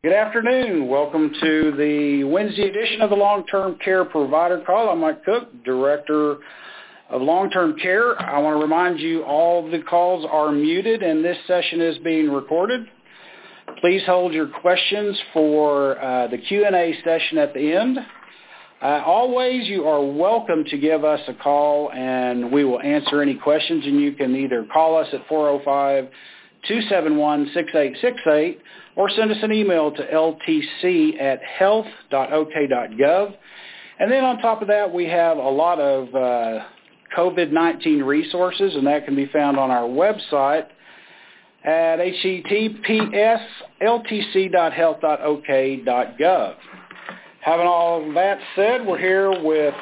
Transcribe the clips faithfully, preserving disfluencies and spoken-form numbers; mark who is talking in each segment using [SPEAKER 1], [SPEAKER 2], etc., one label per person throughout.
[SPEAKER 1] Good afternoon. Welcome to the Wednesday edition of the Long-Term Care Provider Call. I'm Mike Cook, Director of Long-Term Care. I want to remind you all the calls are muted and this session is being recorded. Please hold your questions for uh, the Q and A session at the end. Uh, always, you are welcome to give us a call and we will answer any questions, and you can either call us at four oh five, two seven one, six eight six eight or send us an email to L T C at health dot O K dot gov. And then on top of that, we have a lot of uh, COVID nineteen resources, and that can be found on our website at H T T P S L T C dot health dot O K dot gov. Having all of that said, we're here with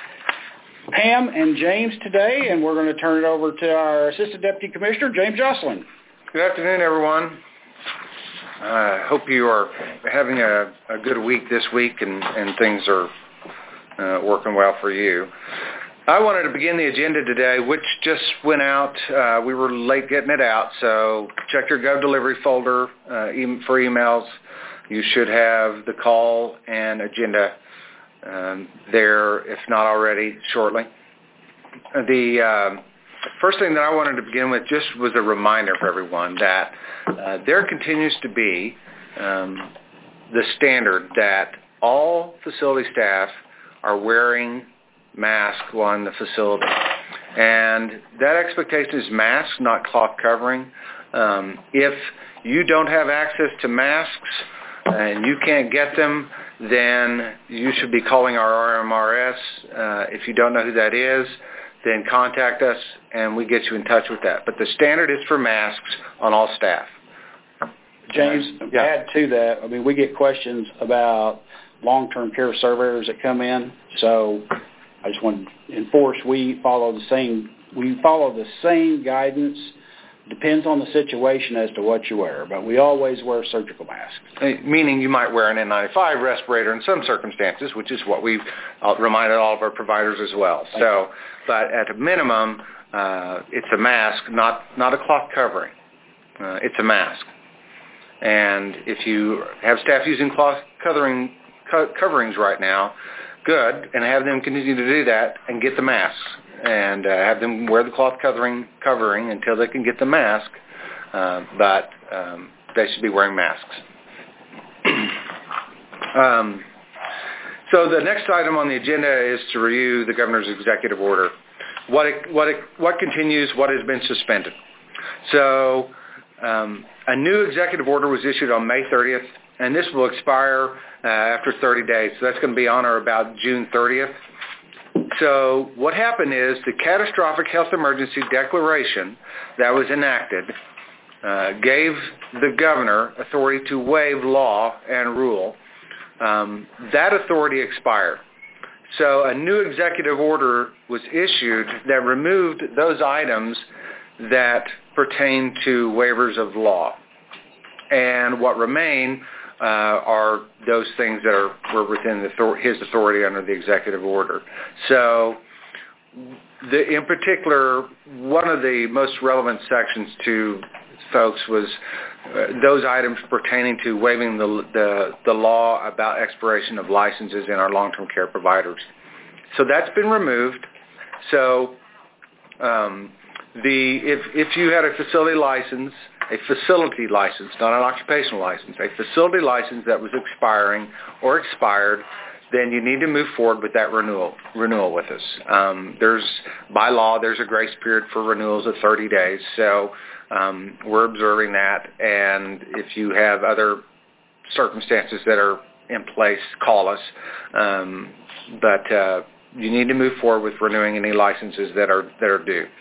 [SPEAKER 1] Pam and James today, and we're going to turn it over to our Assistant Deputy Commissioner, James Jocelyn.
[SPEAKER 2] Good afternoon, everyone. I uh, hope you are having a, a good week this week and, and things are uh, working well for you. I wanted to begin the agenda today, which just went out. Uh, we were late getting it out, so check your Gov Delivery folder uh, e- for emails. You should have the call and agenda um, there, if not already, shortly. The uh, first thing that I wanted to begin with just was a reminder for everyone that uh, there continues to be um, the standard that all facility staff are wearing masks while in the facility. And that expectation is masks, not cloth covering. Um, if you don't have access to masks and you can't get them, then you should be calling our R M R S. Uh, if you don't know who that is, then contact us and we get you in touch with that. But the standard is for masks on all staff.
[SPEAKER 1] James,
[SPEAKER 2] yeah.
[SPEAKER 1] add to that, I mean, we get questions about long-term care surveyors that come in, so I just want to enforce we follow the same, we follow the same guidance. Depends on the situation as to what you wear, but we always wear surgical masks.
[SPEAKER 2] Meaning you might wear an N ninety-five respirator in some circumstances, which is what we've uh, reminded all of our providers as well.
[SPEAKER 1] Thank
[SPEAKER 2] so,
[SPEAKER 1] you.
[SPEAKER 2] But at a minimum, uh, it's a mask, not not a cloth covering. Uh, it's a mask. And if you have staff using cloth covering co- coverings right now, good, and have them continue to do that and get the masks. And uh, have them wear the cloth covering covering until they can get the mask, uh, but um, they should be wearing masks. um, so the next item on the agenda is to review the governor's executive order. What it, what it, what continues, what has been suspended. So um, a new executive order was issued on May thirtieth, and this will expire uh, after thirty days. So that's going to be on or about June thirtieth. So what happened is the catastrophic health emergency declaration that was enacted uh, gave the governor authority to waive law and rule. Um, that authority expired. So a new executive order was issued that removed those items that pertain to waivers of law. And what remain Uh, are those things that are were within the, his authority under the executive order. So, the, in particular, one of the most relevant sections to folks was uh, those items pertaining to waiving the, the the law about expiration of licenses in our long-term care providers. So that's been removed. So, um, the if if you had a facility license. A facility license, not an occupational license, a facility license that was expiring or expired, then you need to move forward with that renewal renewal with us. Um, there's, by law, there's a grace period for renewals of thirty days, so um, we're observing that, and if you have other circumstances that are in place, call us. Um, but uh, you need to move forward with renewing any licenses that are that are due.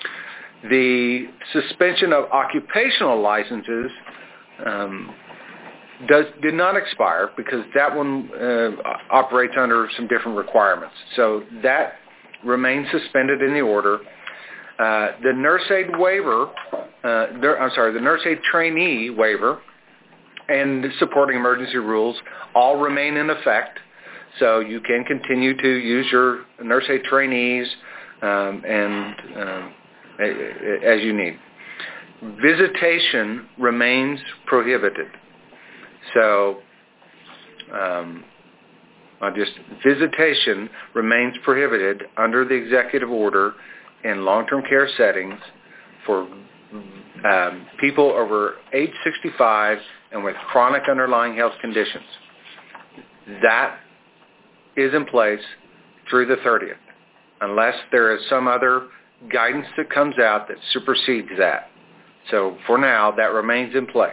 [SPEAKER 2] The suspension of occupational licenses um, does did not expire because that one uh, operates under some different requirements. So that remains suspended in the order. Uh, the nurse aid waiver, uh, der, I'm sorry, the nurse aid trainee waiver and supporting emergency rules all remain in effect. So you can continue to use your nurse aid trainees um, and um, as you need. Visitation remains prohibited. So um, I'll just visitation remains prohibited under the executive order in long-term care settings for um, people over age sixty-five and with chronic underlying health conditions. That is in place through the thirtieth, unless there is some other guidance that comes out that supersedes that. So for now, that remains in place.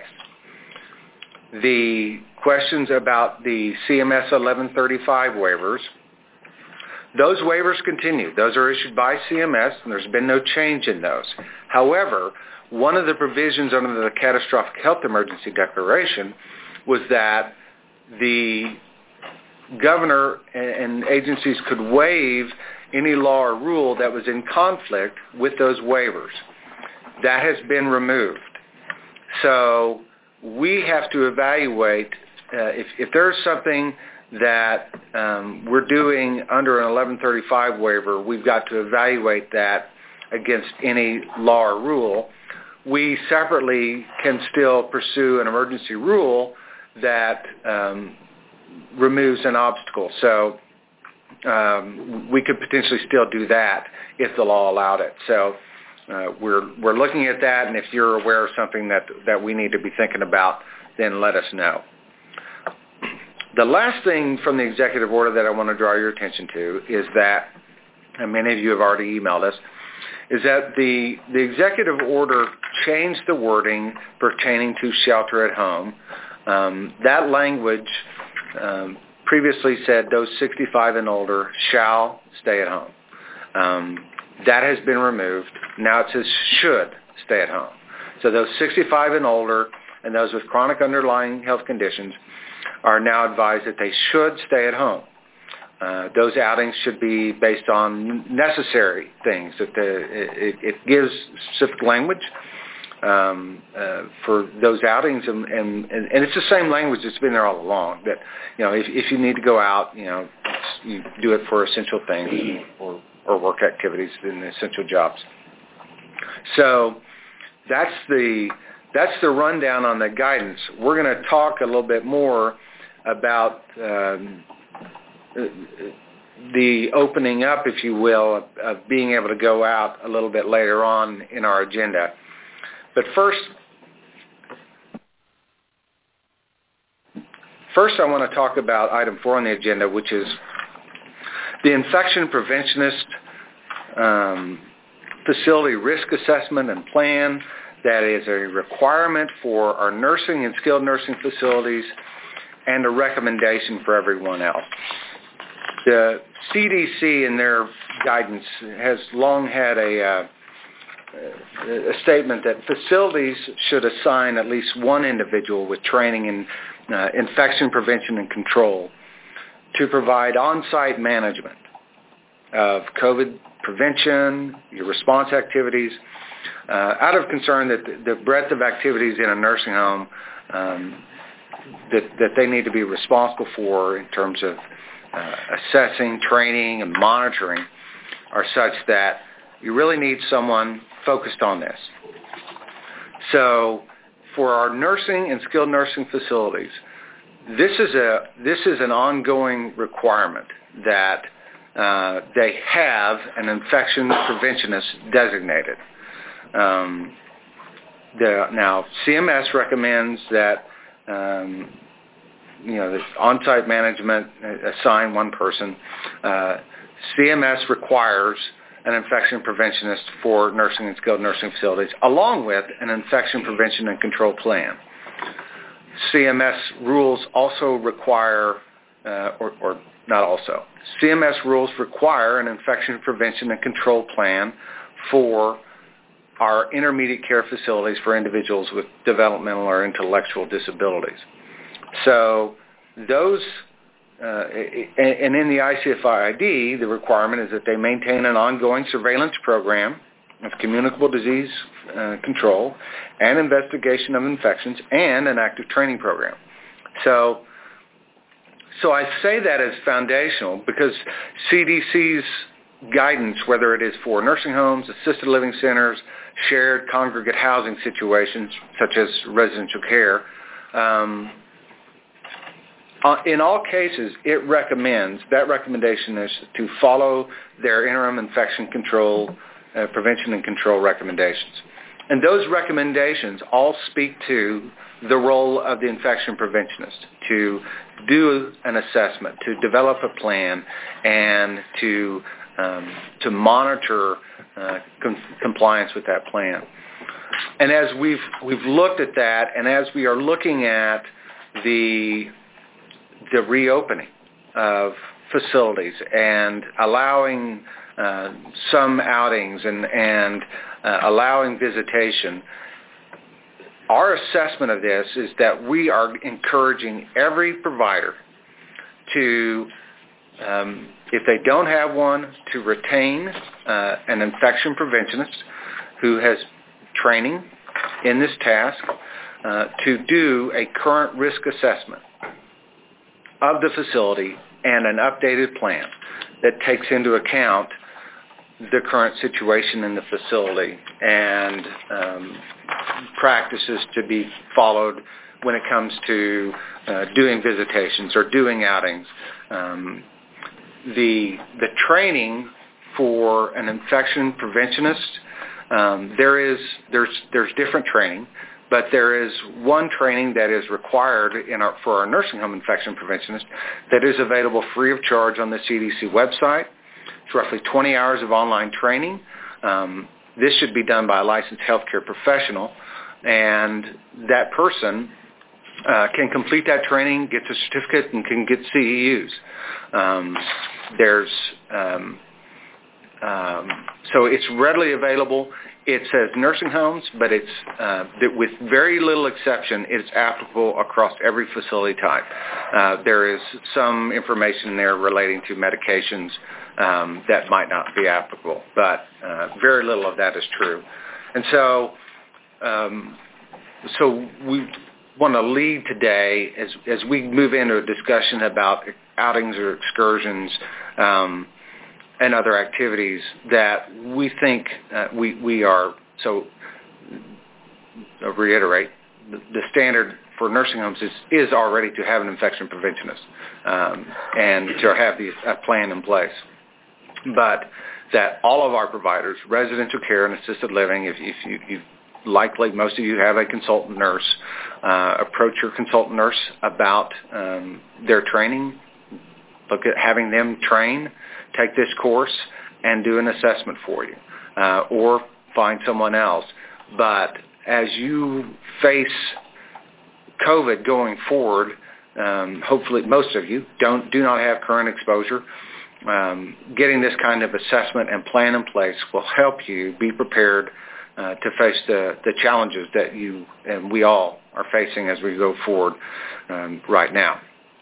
[SPEAKER 2] The questions about the C M S eleven thirty-five waivers, those waivers continue. Those are issued by C M S, and there's been no change in those. However, one of the provisions under the Catastrophic Health Emergency Declaration was that the governor and agencies could waive any law or rule that was in conflict with those waivers. That has been removed. So we have to evaluate uh, if, if there's something that um, we're doing under an eleven thirty-five waiver, we've got to evaluate that against any law or rule. We separately can still pursue an emergency rule that um, removes an obstacle. So um, we could potentially still do that if the law allowed it. So uh, we're we're looking at that, and if you're aware of something that, that we need to be thinking about, then let us know. The last thing from the executive order that I want to draw your attention to is that, and many of you have already emailed us, is that the, the executive order changed the wording pertaining to shelter at home. Um, that language um, previously said those sixty-five and older shall stay at home. Um, that has been removed. Now it says should stay at home. So those sixty-five and older and those with chronic underlying health conditions are now advised that they should stay at home. Uh, those outings should be based on necessary things. That the, it, it gives specific language um, uh, for those outings, and, and, and it's the same language that's been there all along. That you know, if, if you need to go out, you know, you do it for essential things or, or work activities in the essential jobs. So that's the that's the rundown on the guidance. We're going to talk a little bit more about um, the opening up, if you will, of, of being able to go out a little bit later on in our agenda. But first, first I want to talk about item four on the agenda, which is the infection preventionist um, facility risk assessment and plan. That is a requirement for our nursing and skilled nursing facilities and a recommendation for everyone else. The C D C in their guidance has long had a, uh, a statement that facilities should assign at least one individual with training in uh, infection prevention and control to provide on-site management of COVID prevention, your response activities, uh, out of concern that the, the breadth of activities in a nursing home um, that, that they need to be responsible for in terms of uh, assessing, training, and monitoring are such that you really need someone focused on this. So for our nursing and skilled nursing facilities, this is a this is an ongoing requirement that uh, they have an infection preventionist designated. Um, the, now, C M S recommends that um, you know, this on-site management assign one person. Uh, C M S requires an infection preventionist for nursing and skilled nursing facilities, along with an infection prevention and control plan. C M S rules also require, uh, or, or not also, C M S rules require an infection prevention and control plan for our intermediate care facilities for individuals with developmental or intellectual disabilities. So those, uh, and in the I C F I I D, the requirement is that they maintain an ongoing surveillance program of communicable disease uh, control and investigation of infections and an active training program. So, so I say that as foundational because C D C's guidance, whether it is for nursing homes, assisted living centers, shared congregate housing situations such as residential care, um, uh, in all cases, it recommends, that recommendation is to follow their interim infection control, uh, prevention and control recommendations. And those recommendations all speak to the role of the infection preventionist to do an assessment, to develop a plan, and to um, to monitor uh, com- compliance with that plan. And as we've we've looked at that, and as we are looking at the the reopening of facilities and allowing uh, some outings and and uh, allowing visitation, our assessment of this is that we are encouraging every provider to, um, if they don't have one, to retain uh, an infection preventionist who has training in this task uh, to do a current risk assessment of the facility and an updated plan that takes into account the current situation in the facility and um, practices to be followed when it comes to uh, doing visitations or doing outings. Um, the the training for an infection preventionist, um, there is there's there's different training, but there is one training that is required in our, for our nursing home infection preventionist that is available free of charge on the C D C website. It's roughly twenty hours of online training. Um, this should be done by a licensed healthcare professional, and that person uh, can complete that training, gets a certificate, and can get C E Us. Um, there's um, um, so it's readily available. It says nursing homes, but it's uh, that with very little exception, it's applicable across every facility type. Uh, there is some information there relating to medications um, that might not be applicable, but uh, very little of that is true. And so, um, so we want to lead today as as we move into a discussion about outings or excursions. Um, and other activities that we think uh, we we are, so I'll reiterate, the, the standard for nursing homes is, is already to have an infection preventionist um, and to have the a plan in place. But that all of our providers, residential care and assisted living, if, if you, you likely most of you have a consultant nurse, uh, approach your consultant nurse about um, their training, look at having them train, take this course, and do an assessment for you, uh, or find someone else. But as you face COVID going forward, um, hopefully most of you don't do not have current exposure. Um, getting this kind of assessment and plan in place will help you be prepared uh, to face the, the challenges that you and we all are facing as we go forward um, right now.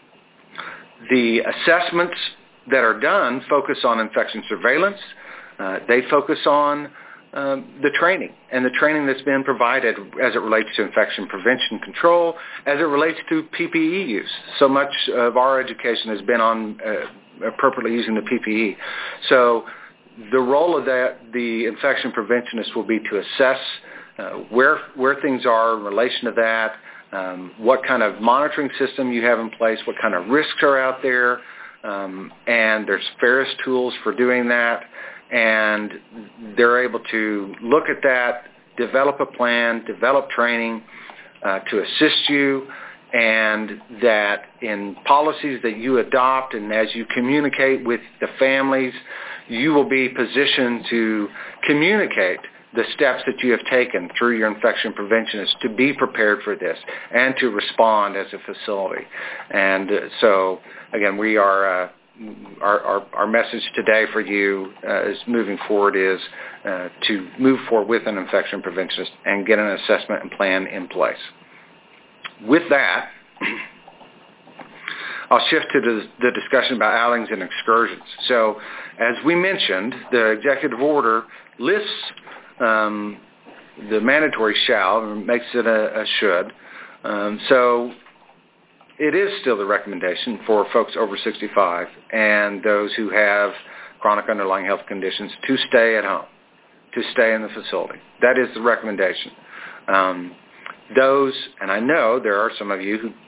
[SPEAKER 2] The assessments that are done focus on infection surveillance. Uh, they focus on um, the training and the training that's been provided as it relates to infection prevention control, as it relates to P P E use. So much of our education has been on uh, appropriately using the P P E. So the role of that, the infection preventionist will be to assess uh, where where things are in relation to that, um, what kind of monitoring system you have in place, what kind of risks are out there. Um, and there's various tools for doing that, and they're able to look at that, develop a plan, develop training uh, to assist you, and that in policies that you adopt and as you communicate with the families, you will be positioned to communicate the steps that you have taken through your infection preventionist to be prepared for this and to respond as a facility. And uh, so, again, we are, uh, our, our, our message today for you uh, is moving forward is uh, to move forward with an infection preventionist and get an assessment and plan in place. With that, I'll shift to the, the discussion about outings and excursions. So, as we mentioned, the executive order lists Um, the mandatory shall, makes it a, a should. Um, so it is still the recommendation for folks over sixty-five and those who have chronic underlying health conditions to stay at home, to stay in the facility. That is the recommendation. Um, those, and I know there are some of you who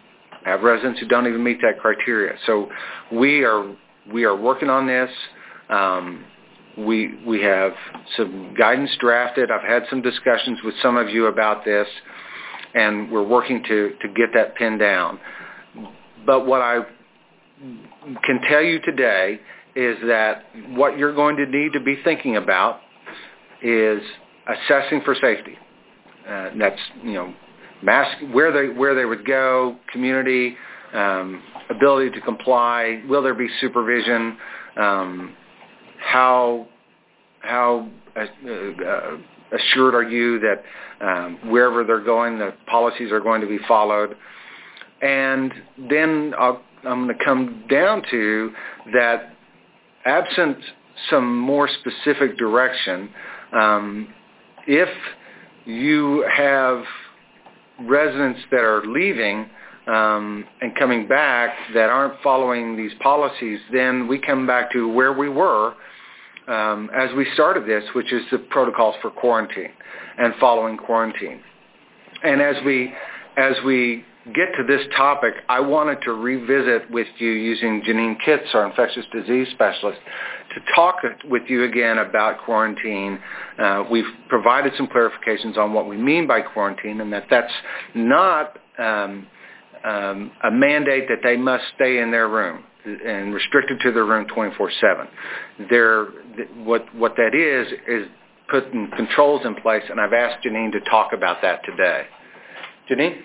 [SPEAKER 2] I have residents who don't even meet that criteria. So we are we are working on this. Um, we we have some guidance drafted. I've had some discussions with some of you about this, and we're working to, to get that pinned down. But what I can tell you today is that what you're going to need to be thinking about is assessing for safety. Uh, that's, you know, mask, where they where they would go, community, um, ability to comply, will there be supervision, um, how how uh, uh, assured are you that um, wherever they're going, the policies are going to be followed. And then I'll, I'm going to come down to that absent some more specific direction, um, if you have residents that are leaving um, and coming back that aren't following these policies, then we come back to where we were um, as we started this, which is the protocols for quarantine and following quarantine. And as we as we get to this topic, I wanted to revisit with you using Janine Kitts, our infectious disease specialist, to talk with you again about quarantine. Uh, we've provided some clarifications on what we mean by quarantine, and that that's not um, um, a mandate that they must stay in their room and restricted to their room twenty-four seven. They're, what, what that is is putting controls in place, and I've asked Janine to talk about that today. Janine?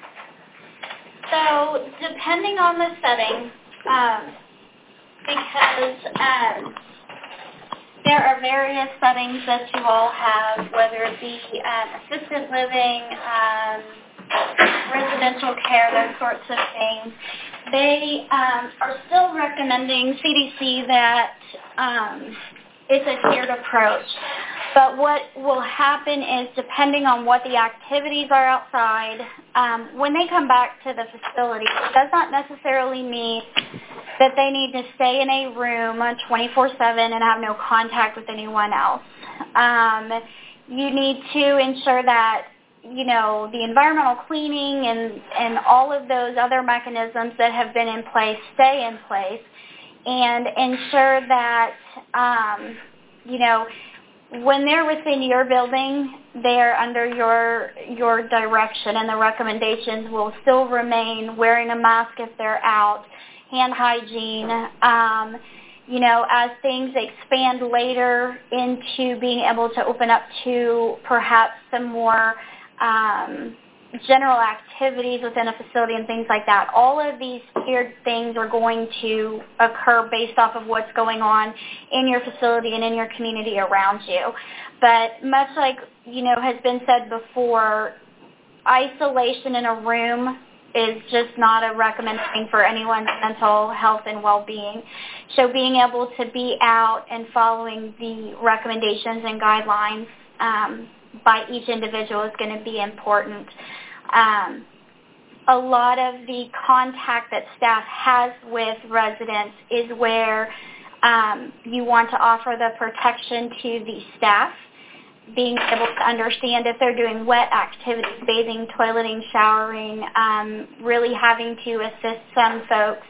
[SPEAKER 3] So, depending on the setting, um, because um, there are various settings that you all have, whether it be um, assisted living, um, residential care, those sorts of things, they um, are still recommending C D C that um, it's a tiered approach. But what will happen is, depending on what the activities are outside, um, when they come back to the facility, it does not necessarily mean that they need to stay in a room twenty-four seven and have no contact with anyone else. Um, you need to ensure that, you know, the environmental cleaning and, and all of those other mechanisms that have been in place stay in place, and ensure that, um, you know, when they're within your building, they're under your your direction, and the recommendations will still remain wearing a mask if they're out, hand hygiene. Um, you know, as things expand later into being able to open up to perhaps some more um, general activities within a facility and things like that, all of these tiered things are going to occur based off of what's going on in your facility and in your community around you. But much like, you know, has been said before, isolation in a room is just not a recommended thing for anyone's mental health and well-being. So being able to be out and following the recommendations and guidelines um, by each individual is going to be important. Um, a lot of the contact that staff has with residents is where um, you want to offer the protection to the staff, being able to understand if they're doing wet activities, bathing, toileting, showering, um, really having to assist some folks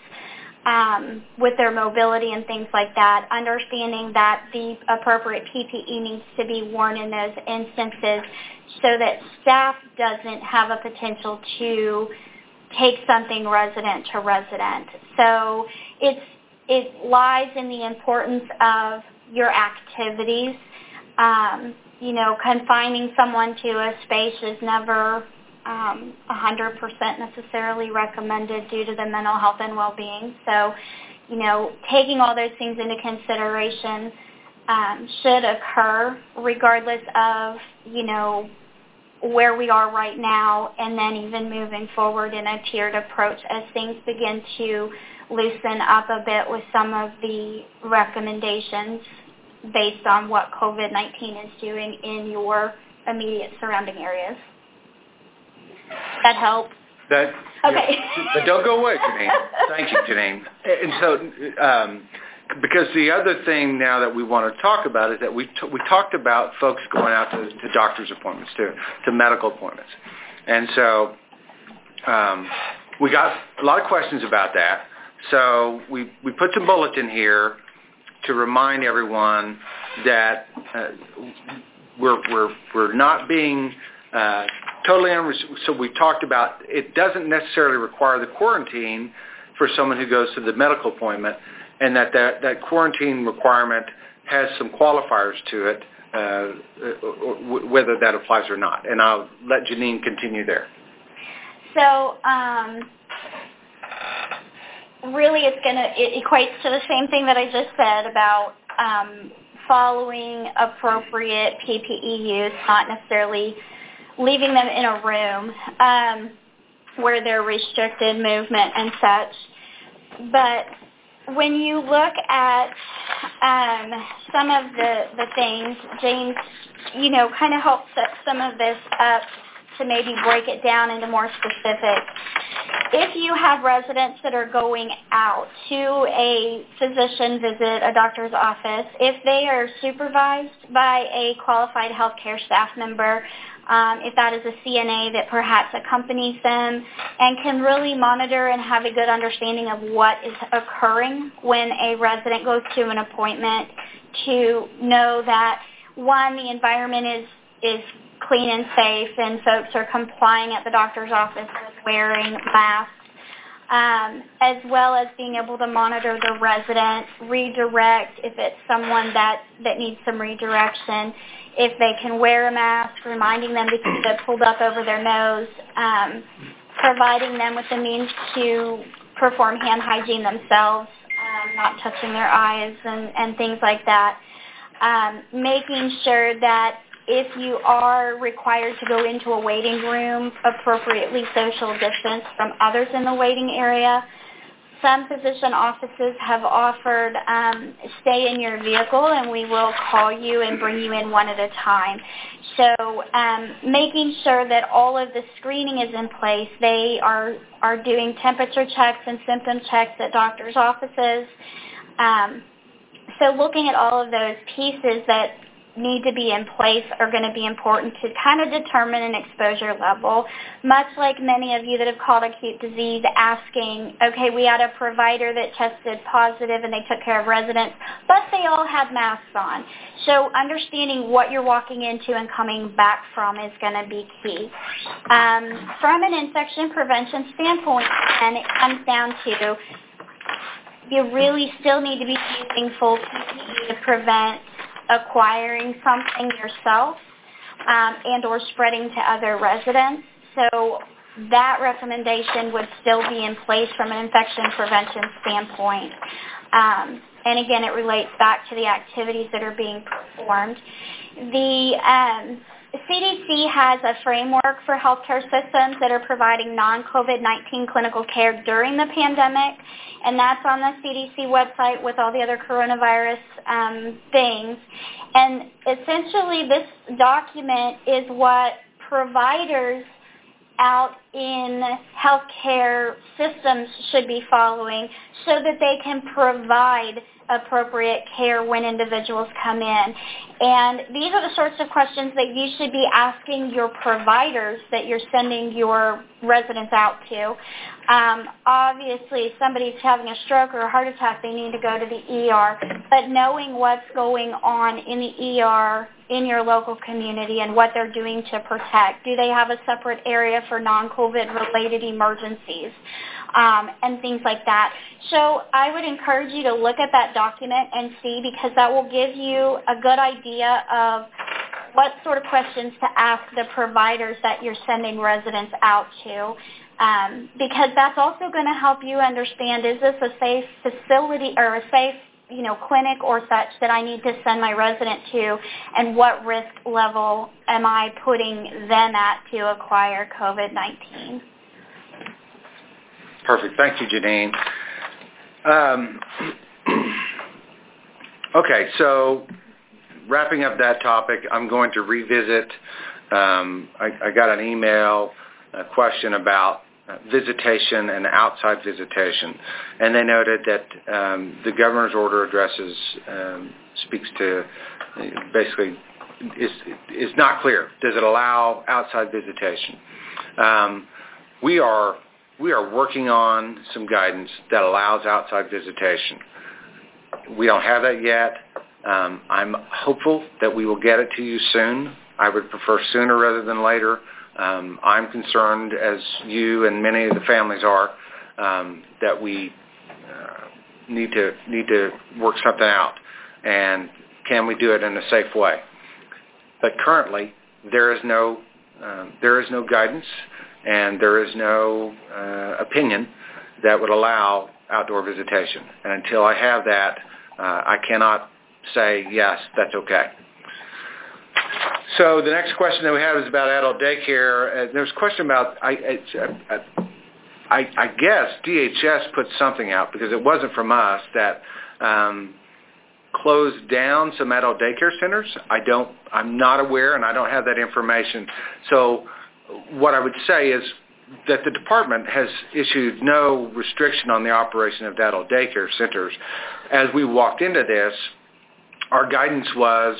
[SPEAKER 3] um, with their mobility and things like that, understanding that the appropriate P P E needs to be worn in those instances so that staff doesn't have a potential to take something resident to resident. So it's, it lies in the importance of your activities. Um, you know, confining someone to a space is never um, one hundred percent necessarily recommended due to the mental health and well-being. So, you know, taking all those things into consideration um, should occur regardless of, you know, where we are right now, and then even moving forward in a tiered approach as things begin to loosen up a bit with some of the recommendations based on what COVID nineteen is doing in your immediate surrounding areas. That help?
[SPEAKER 2] That,
[SPEAKER 3] okay.
[SPEAKER 2] Yeah, but don't go away, Janine. Thank you, Janine. And so, um, because the other thing now that we want to talk about is that we t- we talked about folks going out to, to doctor's appointments, to, to medical appointments. And so um, we got a lot of questions about that. So we, we put some bullets in here to remind everyone that uh, we're, we're, we're not being uh, totally unres- so we talked about it doesn't necessarily require the quarantine for someone who goes to the medical appointment, and that that, that quarantine requirement has some qualifiers to it, uh, whether that applies or not. And I'll let Janine continue there.
[SPEAKER 3] So um, really it's going to, it equates to the same thing that I just said about um, following appropriate P P E use, not necessarily leaving them in a room um, where they're restricted movement and such. But when you look at um, some of the, the things, James, you know, kind of helped set some of this up to maybe break it down into more specific. If you have residents that are going out to a physician visit, a doctor's office, if they are supervised by a qualified healthcare staff member, um, if that is a C N A that perhaps accompanies them and can really monitor and have a good understanding of what is occurring when a resident goes to an appointment, to know that, one, the environment is, is clean and safe and folks are complying at the doctor's office with wearing masks, um, as well as being able to monitor the resident, redirect if it's someone that, that needs some redirection, if they can wear a mask, reminding them to keep it pulled up over their nose, um, providing them with the means to perform hand hygiene themselves, um, not touching their eyes and, and things like that, um, making sure that if you are required to go into a waiting room, appropriately social distance from others in the waiting area. Some physician offices have offered um, stay in your vehicle and we will call you and bring you in one at a time. So um, making sure that all of the screening is in place. They are, are doing temperature checks and symptom checks at doctors' offices. Um, so looking at all of those pieces that need to be in place are going to be important to kind of determine an exposure level, much like many of you that have called acute disease asking, okay, we had a provider that tested positive and they took care of residents, but they all had masks on. So understanding what you're walking into and coming back from is going to be key. Um, from an infection prevention standpoint, and it comes down to you really still need to be using full P P E to prevent acquiring something yourself um, and or spreading to other residents. So that recommendation would still be in place from an infection prevention standpoint. Um, and again, it relates back to the activities that are being performed. The um, C D C has a framework for healthcare systems that are providing non-COVID nineteen clinical care during the pandemic, and that's on the C D C website with all the other coronavirus um, things. And essentially this document is what providers out in healthcare systems should be following so that they can provide appropriate care when individuals come in. And these are the sorts of questions that you should be asking your providers that you're sending your residents out to. Um, obviously, if somebody's having a stroke or a heart attack, they need to go to the E R. But knowing what's going on in the E R in your local community and what they're doing to protect. Do they have a separate area for non-COVID related emergencies? Um, and things like that. So I would encourage you to look at that document and see, because that will give you a good idea of what sort of questions to ask the providers that you're sending residents out to. Um, because that's also going to help you understand, is this a safe facility or a safe you know, clinic or such that I need to send my resident to, and what risk level am I putting them at to acquire COVID nineteen?
[SPEAKER 2] Perfect. Thank you, Janine. Um, okay, so wrapping up that topic, I'm going to revisit, um, I, I got an email, a question about uh, visitation and outside visitation, and they noted that um, the governor's order addresses um, speaks to, uh, basically, is, is not clear. Does it allow outside visitation? Um, we are we are working on some guidance that allows outside visitation. We don't have that yet. Um, I'm hopeful that we will get it to you soon. I would prefer sooner rather than later. Um, I'm concerned, as you and many of the families are, um, that we uh, need to need to work something out. And can we do it in a safe way? But currently, there is no um, there is no guidance, and there is no uh, opinion that would allow outdoor visitation. And until I have that, uh, I cannot say yes, that's okay. So the next question that we have is about adult daycare. Uh, there's a question about, I, it's, uh, I, I guess D H S put something out, because it wasn't from us, that um, closed down some adult daycare centers. I don't, I'm not aware, and I don't have that information. So what I would say is that the department has issued no restriction on the operation of adult daycare centers. As we walked into this, our guidance was,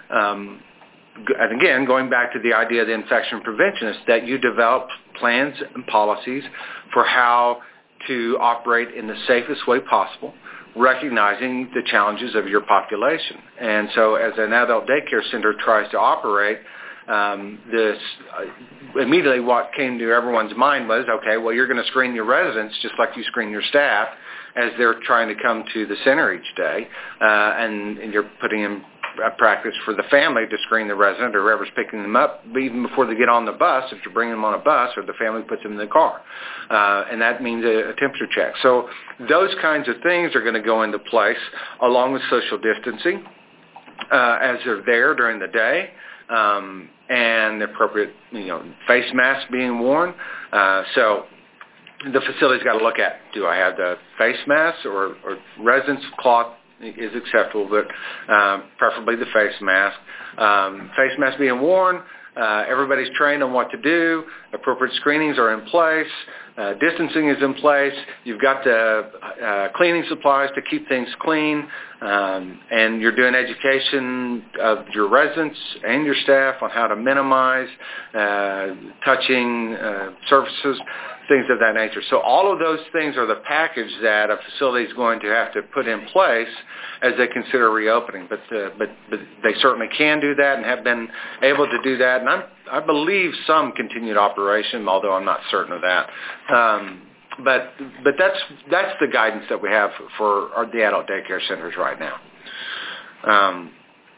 [SPEAKER 2] um, and again, going back to the idea of the infection preventionist, that you develop plans and policies for how to operate in the safest way possible, recognizing the challenges of your population. And so as an adult daycare center tries to operate, um, this uh, immediately what came to everyone's mind was, okay, well, you're going to screen your residents just like you screen your staff as they're trying to come to the center each day, uh, and, and you're putting in a practice for the family to screen the resident or whoever's picking them up even before they get on the bus, if you're bringing them on a bus, or the family puts them in the car. Uh, and that means a, a temperature check. So those kinds of things are going to go into place along with social distancing uh, as they're there during the day, um, and the appropriate, you know, face masks being worn. Uh, so the facility's got to look at, do I have the face mask, or, or residence cloth is acceptable, but um, preferably the face mask. Um, face mask being worn, uh, everybody's trained on what to do, appropriate screenings are in place, uh, distancing is in place, you've got the uh, cleaning supplies to keep things clean, um, and you're doing education of your residents and your staff on how to minimize uh, touching uh, surfaces, things of that nature. So all of those things are the package that a facility is going to have to put in place as they consider reopening. But, uh, but but they certainly can do that and have been able to do that. And I'm, I believe some continued operation, although I'm not certain of that. Um, but but that's that's the guidance that we have for our, the adult daycare centers right now. Um,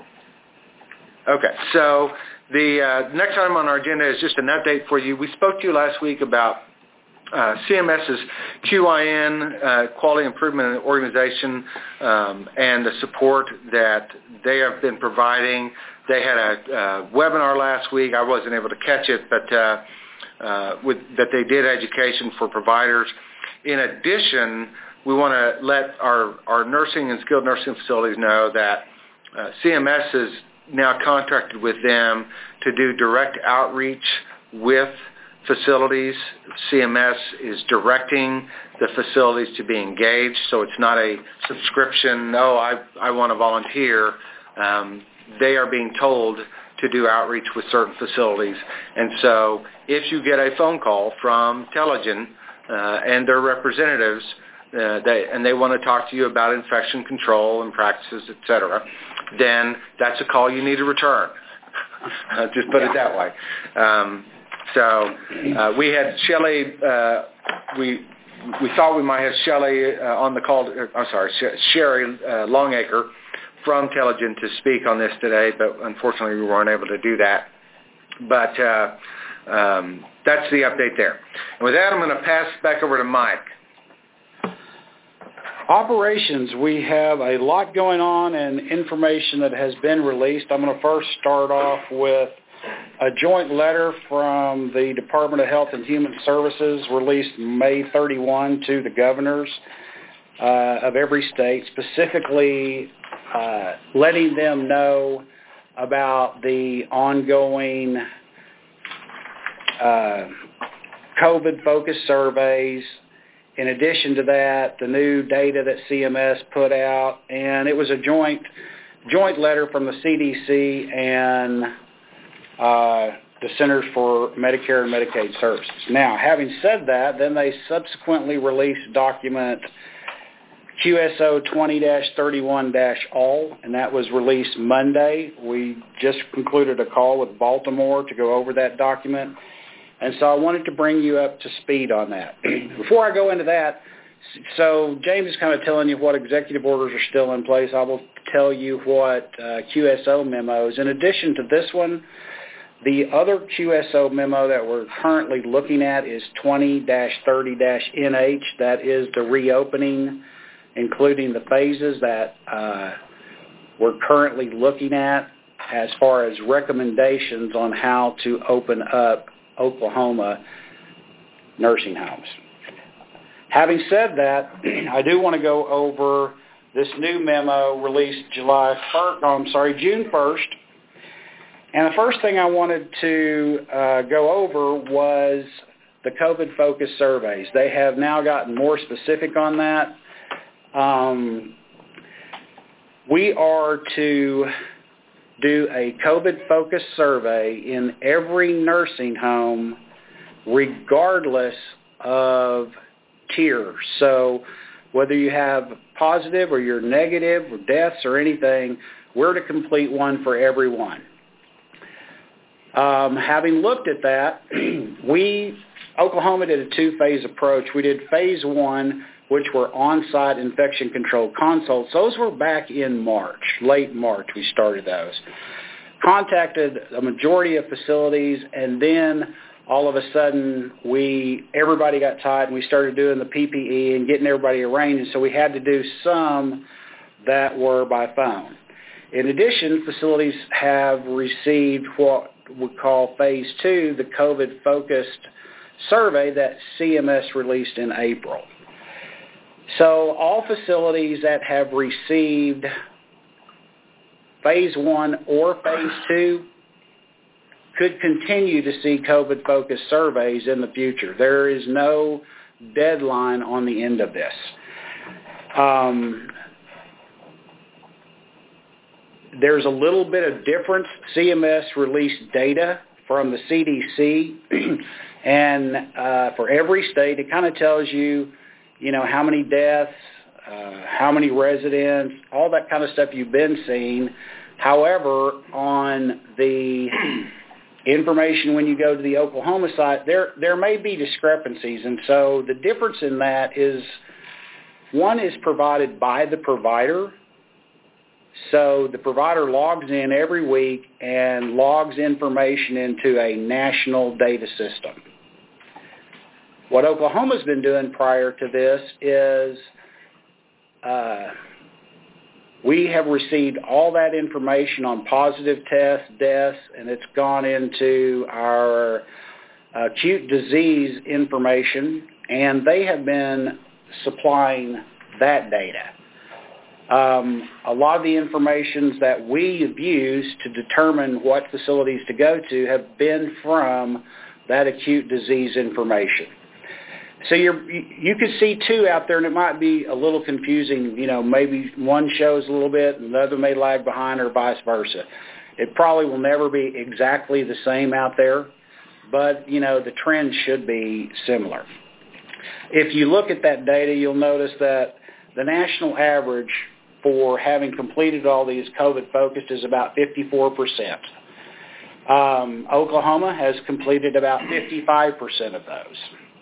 [SPEAKER 2] okay, so the uh, next item on our agenda is just an update for you. We spoke to you last week about Uh, CMS's Q I N, uh, Quality Improvement Organization, um, and the support that they have been providing. They had a uh, webinar last week. I wasn't able to catch it, but uh, uh, with, that they did education for providers. In addition, we want to let our, our nursing and skilled nursing facilities know that uh, C M S is now contracted with them to do direct outreach with facilities. C M S is directing the facilities to be engaged, so it's not a subscription, oh, I, I want to volunteer. Um, they are being told to do outreach with certain facilities. And so if you get a phone call from Telegen uh, and their representatives, uh, they, and they want to talk to you about infection control and practices, et cetera, then that's a call you need to return. uh, just put yeah. it that way. Um, So uh, we had Shelley, uh, we we thought we might have Shelley uh, on the call, uh, I'm sorry, Sherry uh, Longacre from Telegen to speak on this today, but unfortunately we weren't able to do that. But uh, um, that's the update there. And with that, I'm going to pass back over to Mike.
[SPEAKER 1] Operations, we have a lot going on and information that has been released. I'm going to first start off with a joint letter from the Department of Health and Human Services released May thirty-first to the governors uh, of every state, specifically uh, letting them know about the ongoing uh, COVID-focused surveys. In addition to that, the new data that C M S put out, and it was a joint joint letter from the C D C and Uh, the Centers for Medicare and Medicaid Services. Now, having said that, then they subsequently released document Q S O twenty dash thirty-one dash all, and that was released Monday. We just concluded a call with Baltimore to go over that document, and so I wanted to bring you up to speed on that. Before I go into that, so James is kind of telling you what executive orders are still in place. I will tell you what uh, Q S O memos. In addition to this one, the other Q S O memo that we're currently looking at is twenty dash thirty dash N H. That is the reopening, including the phases that uh, we're currently looking at as far as recommendations on how to open up Oklahoma nursing homes. Having said that, I do want to go over this new memo released July first, oh, I'm sorry, June first. And the first thing I wanted to uh, go over was the COVID focus surveys. They have now gotten more specific on that. Um, we are to do a COVID focus survey in every nursing home regardless of tier. So whether you have positive or you're negative or deaths or anything, we're to complete one for everyone. Um, having looked at that, we, Oklahoma did a two-phase approach. We did phase one, which were on-site infection control consults. Those were back in March, late March we started those. Contacted a majority of facilities, and then all of a sudden we everybody got tired and we started doing the P P E and getting everybody arranged, and so we had to do some that were by phone. In addition, facilities have received what we call phase two, the COVID-focused survey that C M S released in April. So all facilities that have received phase one or phase two could continue to see COVID-focused surveys in the future. There is no deadline on the end of this. Um, there's a little bit of difference. C M S released data from the C D C, and uh, for every state, it kind of tells you, you know, how many deaths, uh, how many residents, all that kind of stuff you've been seeing. However, on the information when you go to the Oklahoma site, there there may be discrepancies, and so the difference in that is one is provided by the provider. So the provider logs in every week and logs information into a national data system. What Oklahoma's been doing prior to this is uh, we have received all that information on positive tests, deaths, and it's gone into our acute disease information, and they have been supplying that data. Um, a lot of the information that we have used to determine what facilities to go to have been from that acute disease information. So you're, you could see two out there, and it might be a little confusing. You know, maybe one shows a little bit and the other may lag behind, or vice versa. It probably will never be exactly the same out there, but, you know, the trend should be similar. If you look at that data, you'll notice that the national average for having completed all these COVID-focused is about fifty-four percent. Um, Oklahoma has completed about fifty-five percent of those.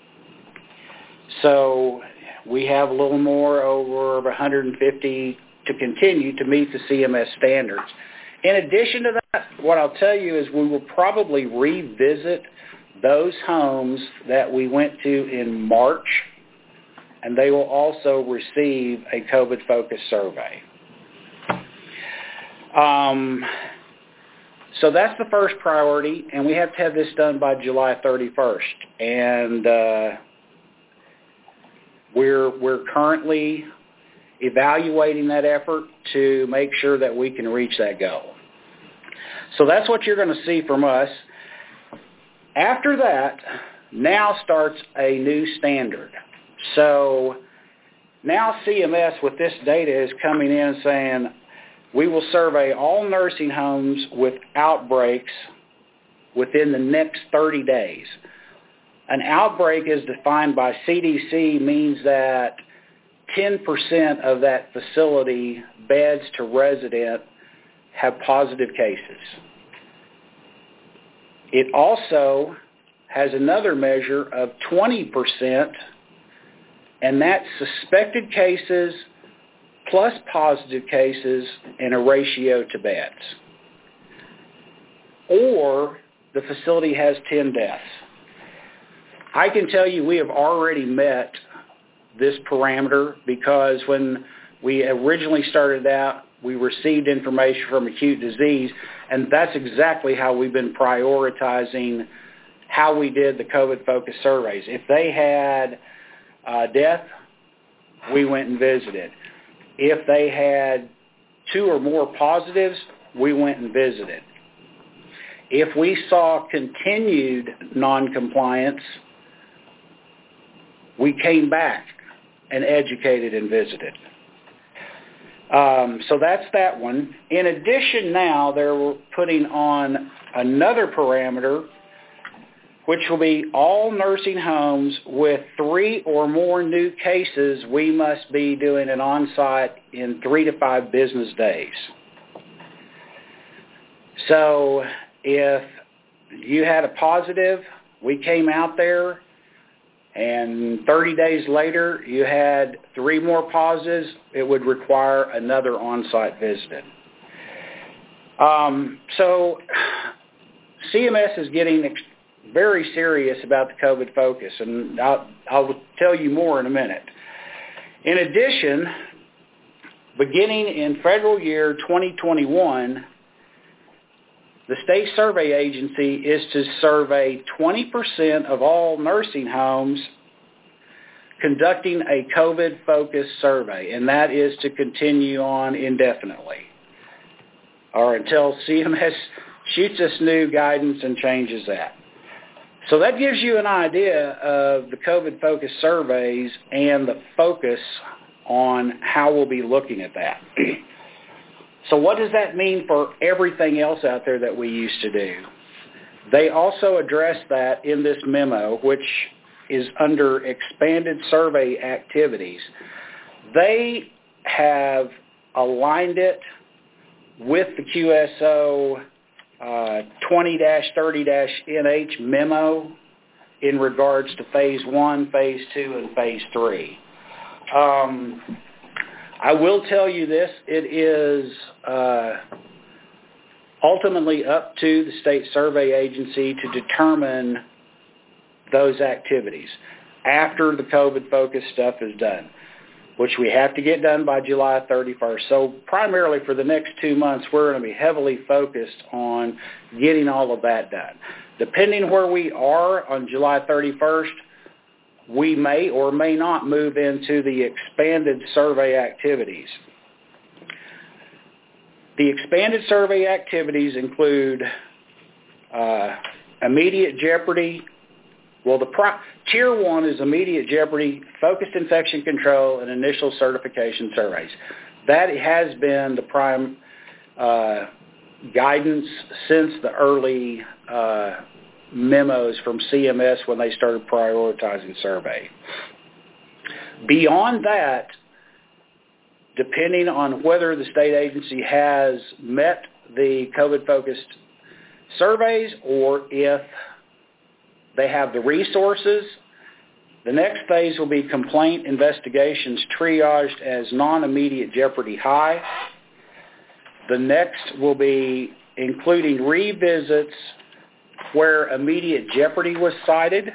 [SPEAKER 1] So we have a little more, over one hundred fifty to continue to meet the C M S standards. In addition to that, what I'll tell you is we will probably revisit those homes that we went to in March, and they will also receive a COVID-focused survey. Um, so that's the first priority, and we have to have this done by July thirty-first. And uh, we're we're currently evaluating that effort to make sure that we can reach that goal. So that's what you're going to see from us. After that, now starts a new standard. So now C M S with this data is coming in and saying we will survey all nursing homes with outbreaks within the next thirty days. An outbreak is defined by C D C means that ten percent of that facility beds to resident have positive cases. It also has another measure of twenty percent, and that's suspected cases plus positive cases in a ratio to beds. Or the facility has ten deaths. I can tell you we have already met this parameter because when we originally started out, we received information from acute disease, and that's exactly how we've been prioritizing how we did the COVID-focused surveys. If they had uh, death, we went and visited. If they had two or more positives, we went and visited. If we saw continued noncompliance, we came back and educated and visited. Um, so that's that one. In addition, now they're putting on another parameter, which will be all nursing homes with three or more new cases. We must be doing an on-site in three to five business days. So if you had a positive, we came out there, and thirty days later you had three more positives, it would require another on-site visit. Um, so C M S is getting ex- very serious about the COVID focus, and I'll, I'll tell you more in a minute. In addition, beginning in federal year twenty twenty-one, the state survey agency is to survey twenty percent of all nursing homes conducting a COVID-focused survey, and that is to continue on indefinitely or until C M S shoots us new guidance and changes that. So that gives you an idea of the COVID-focused surveys and the focus on how we'll be looking at that. So what does that mean for everything else out there that we used to do? They also address that in this memo, which is under expanded survey activities. They have aligned it with the Q S O uh, twenty dash thirty dash N H memo in regards to phase one, phase two, and phase three. Um, I will tell you this, it is uh, ultimately up to the state survey agency to determine those activities after the COVID-focused stuff is done, which we have to get done by July thirty-first. So primarily for the next two months, we're going to be heavily focused on getting all of that done. Depending where we are on July thirty-first, we may or may not move into the expanded survey activities. The expanded survey activities include uh, immediate jeopardy. Well, the pro- tier one is immediate jeopardy, focused infection control, and initial certification surveys. That has been the prime uh, guidance since the early uh, memos from C M S when they started prioritizing survey. Beyond that, depending on whether the state agency has met the COVID-focused surveys or if they have the resources, the next phase will be complaint investigations triaged as non-immediate jeopardy high. The next will be including revisits where immediate jeopardy was cited.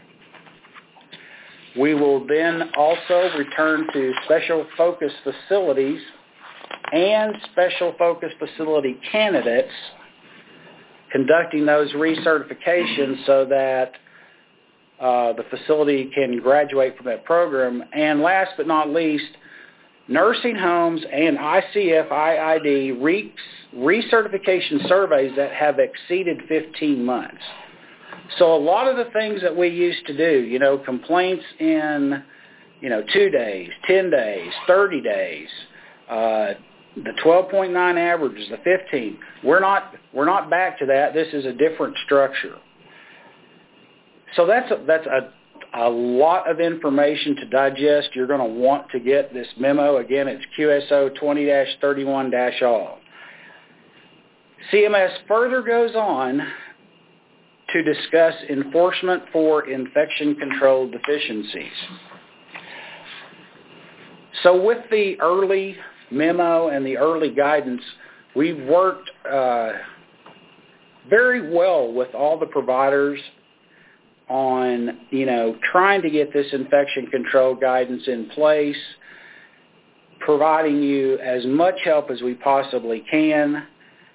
[SPEAKER 1] We will then also return to special focus facilities and special focus facility candidates, conducting those recertifications so that uh, the facility can graduate from that program. And last but not least, nursing homes and I C F I I D re- recertification surveys that have exceeded fifteen months. So a lot of the things that we used to do, you know, complaints in, you know, two days, ten days, thirty days, uh, the twelve point nine averages, the fifteen. We're not we're not back to that. This is a different structure. So that's a, that's a a lot of information to digest. You're going to want to get this memo. Again, it's Q S O twenty dash thirty-one dash all. C M S further goes on to discuss enforcement for infection control deficiencies. So with the early memo and the early guidance, we've worked uh, very well with all the providers on, you know, trying to get this infection control guidance in place, providing you as much help as we possibly can.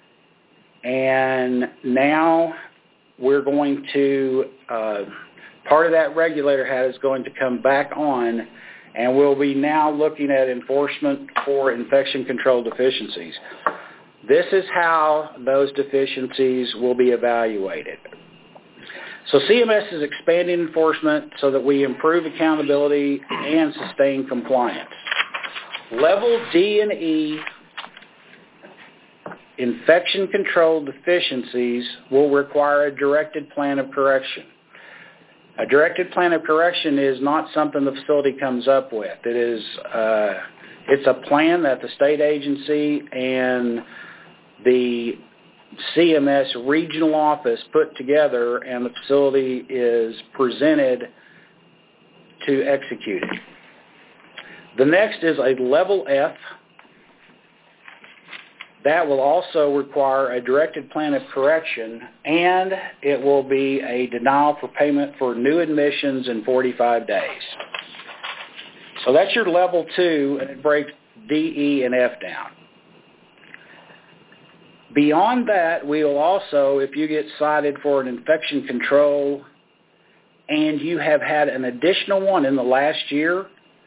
[SPEAKER 1] And now we're going to, uh, part of that regulator hat is going to come back on, and we'll be now looking at enforcement for infection control deficiencies. This is how those deficiencies will be evaluated. So C M S is expanding enforcement so that we improve accountability and sustain compliance. Level D and E infection control deficiencies will require a directed plan of correction. A directed plan of correction is not something the facility comes up with. It is, uh, it's a plan that the state agency and the C M S regional office put together, and the facility is presented to execute it. The next is a level F. That will also require a directed plan of correction, and it will be a denial for payment for new admissions in forty-five days. So that's your level two, and it breaks D, E, and F down. Beyond that, we will also, if you get cited for an infection control and you have had an additional one in the last year,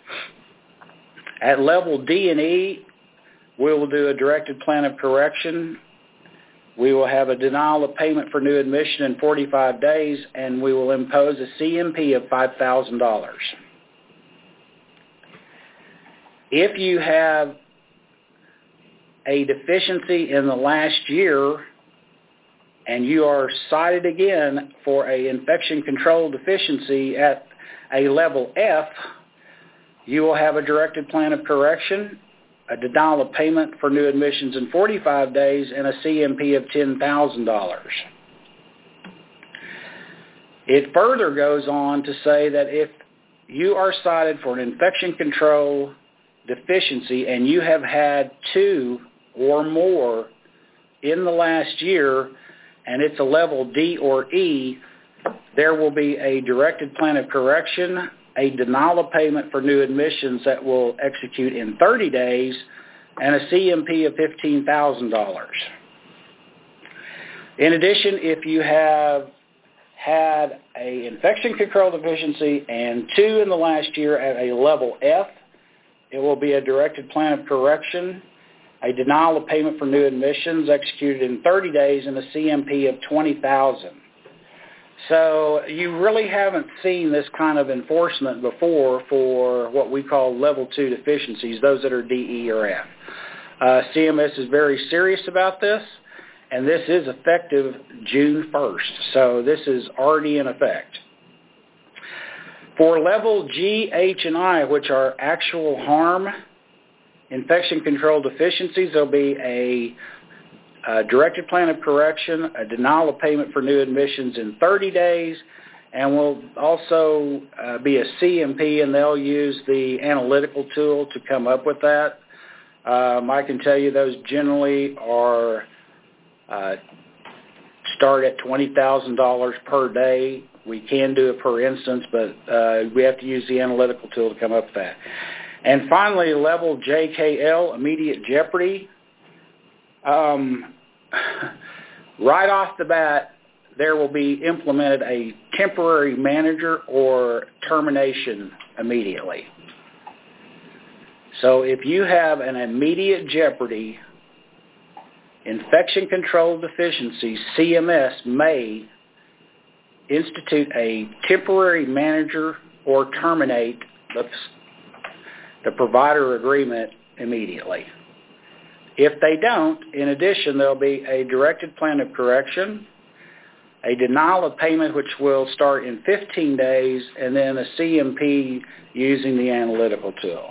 [SPEAKER 1] at level D and E, we will do a directed plan of correction. We will have a denial of payment for new admission in forty-five days, and we will impose a C M P of five thousand dollars. If you have a deficiency in the last year and you are cited again for a infection control deficiency at a level F, you will have a directed plan of correction, a denial of payment for new admissions in forty-five days, and a C M P of ten thousand dollars. It further goes on to say that if you are cited for an infection control deficiency and you have had two or more in the last year, and it's a level D or E, there will be a directed plan of correction, a denial of payment for new admissions that will execute in thirty days, and a C M P of fifteen thousand dollars. In addition, if you have had an infection control deficiency and two in the last year at a level F, it will be a directed plan of correction, a denial of payment for new admissions executed in thirty days, and a C M P of twenty thousand dollars. So you really haven't seen this kind of enforcement before for what we call level two deficiencies, those that are D, E, or F. Uh, C M S is very serious about this, and this is effective June first. So this is already in effect. For level G, H, and I, which are actual harm infection control deficiencies, there'll be a A directed plan of correction, a denial of payment for new admissions in thirty days, and will also uh, be a C M P, and they'll use the analytical tool to come up with that. Um, I can tell you those generally are uh, start at twenty thousand dollars per day. We can do it per instance, but uh, we have to use the analytical tool to come up with that. And finally, level J K L, immediate jeopardy. Um, right off the bat, there will be implemented a temporary manager or termination immediately. So if you have an immediate jeopardy infection control deficiency, C M S may institute a temporary manager or terminate the, the provider agreement immediately. If they don't, in addition, there'll be a directed plan of correction, a denial of payment, which will start in fifteen days, and then a C M P using the analytical tool.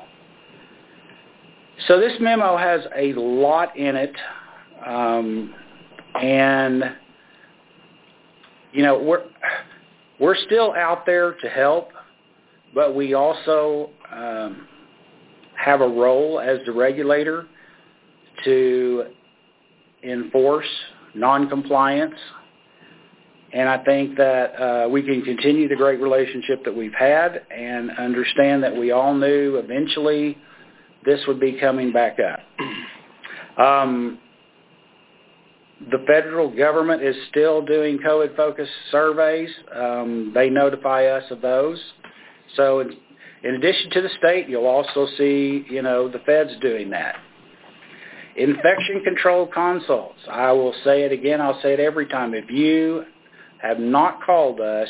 [SPEAKER 1] So this memo has a lot in it, um, and, you know, we're, we're still out there to help, but we also um, have a role as the regulator to enforce noncompliance. And I think that uh, we can continue the great relationship that we've had and understand that we all knew eventually this would be coming back up. Um, the federal government is still doing COVID-focused surveys. Um, they notify us of those. So in, in addition to the state, you'll also see, you know, the feds doing that. Infection control consults. I will say it again. I'll say it every time. If you have not called us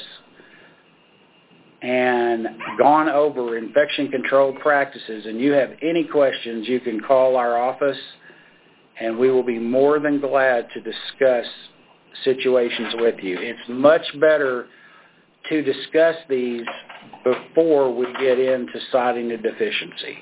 [SPEAKER 1] and gone over infection control practices and you have any questions, you can call our office and we will be more than glad to discuss situations with you. It's much better to discuss these before we get into citing a deficiency.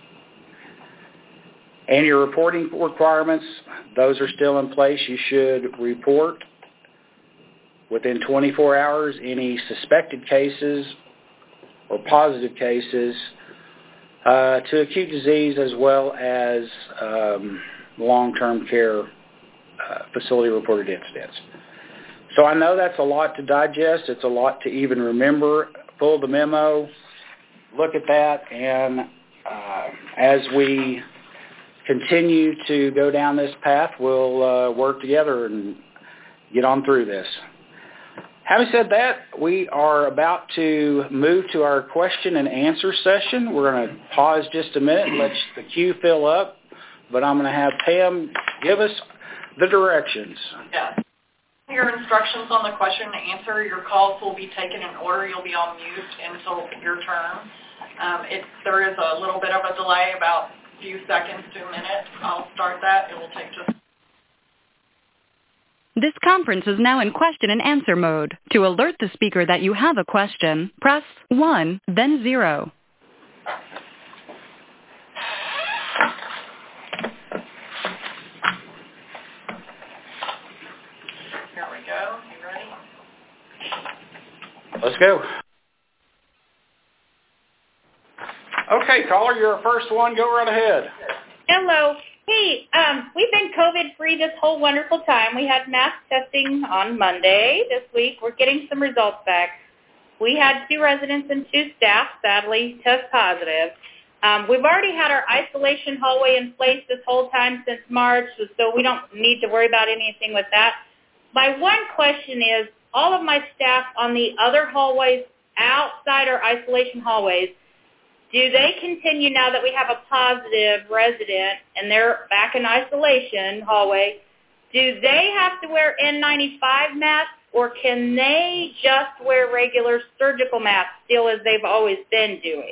[SPEAKER 1] And your reporting requirements, those are still in place. You should report within twenty-four hours any suspected cases or positive cases uh, to acute disease as well as um, long-term care uh, facility reported incidents. So I know that's a lot to digest. It's a lot to even remember. Pull the memo, look at that, and uh, as we continue to go down this path, we'll uh, work together and get on through this. Having said that, we are about to move to our question and answer session. We're going to pause just a minute and let the queue fill up, but I'm going to have Pam give us the directions.
[SPEAKER 4] Yeah. Your instructions on the question and answer, your calls will be taken in order. You'll be on mute until your turn. Um, it, there is a little bit of a delay, about a few seconds to a minute. I'll start that. It will take just...
[SPEAKER 5] This conference is now in question and answer mode. To alert the speaker that you have a question, press one, then zero.
[SPEAKER 4] Here we go. You ready?
[SPEAKER 1] Let's go. Okay, caller, you're our first one. Go right ahead.
[SPEAKER 6] Hello. Hey, um, we've been COVID-free this whole wonderful time. We had mass testing on Monday this week. We're getting some results back. We had two residents and two staff, sadly, test positive. Um, we've already had our isolation hallway in place this whole time since March, so we don't need to worry about anything with that. My one question is, all of my staff on the other hallways outside our isolation hallways, do they continue now that we have a positive resident and they're back in isolation hallway, do they have to wear N ninety-five masks or can they just wear regular surgical masks still as they've always been doing?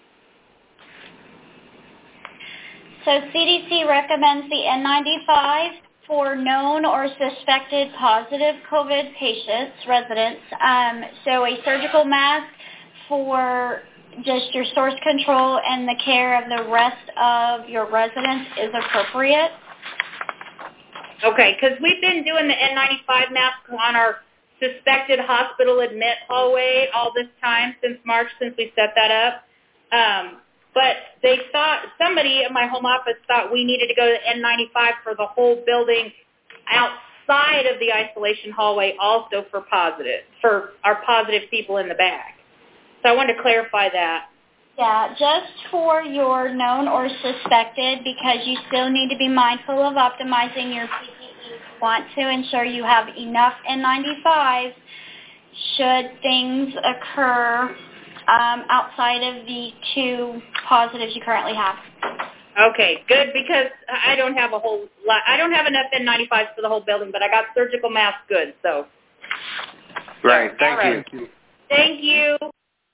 [SPEAKER 3] So C D C recommends the N ninety-five for known or suspected positive COVID patients, residents. Um, so a surgical mask for just your source control and the care of the rest of your residents is appropriate.
[SPEAKER 6] Okay, because we've been doing the N ninety-five masks on our suspected hospital admit hallway all this time since March, since we set that up. Um, but they thought, somebody in my home office thought we needed to go to N ninety-five for the whole building outside of the isolation hallway also for positive, for our positive people in the back. So I wanted to clarify that.
[SPEAKER 3] Yeah, just for your known or suspected, because you still need to be mindful of optimizing your P P E. You want to ensure you have enough N ninety-five should things occur um, outside of the two positives you currently have.
[SPEAKER 6] Okay, good, because I don't have a whole lot. I don't have enough N ninety-fives for the whole building, but I got surgical masks good, so.
[SPEAKER 2] Right, thank
[SPEAKER 6] right.
[SPEAKER 2] you.
[SPEAKER 6] Thank you.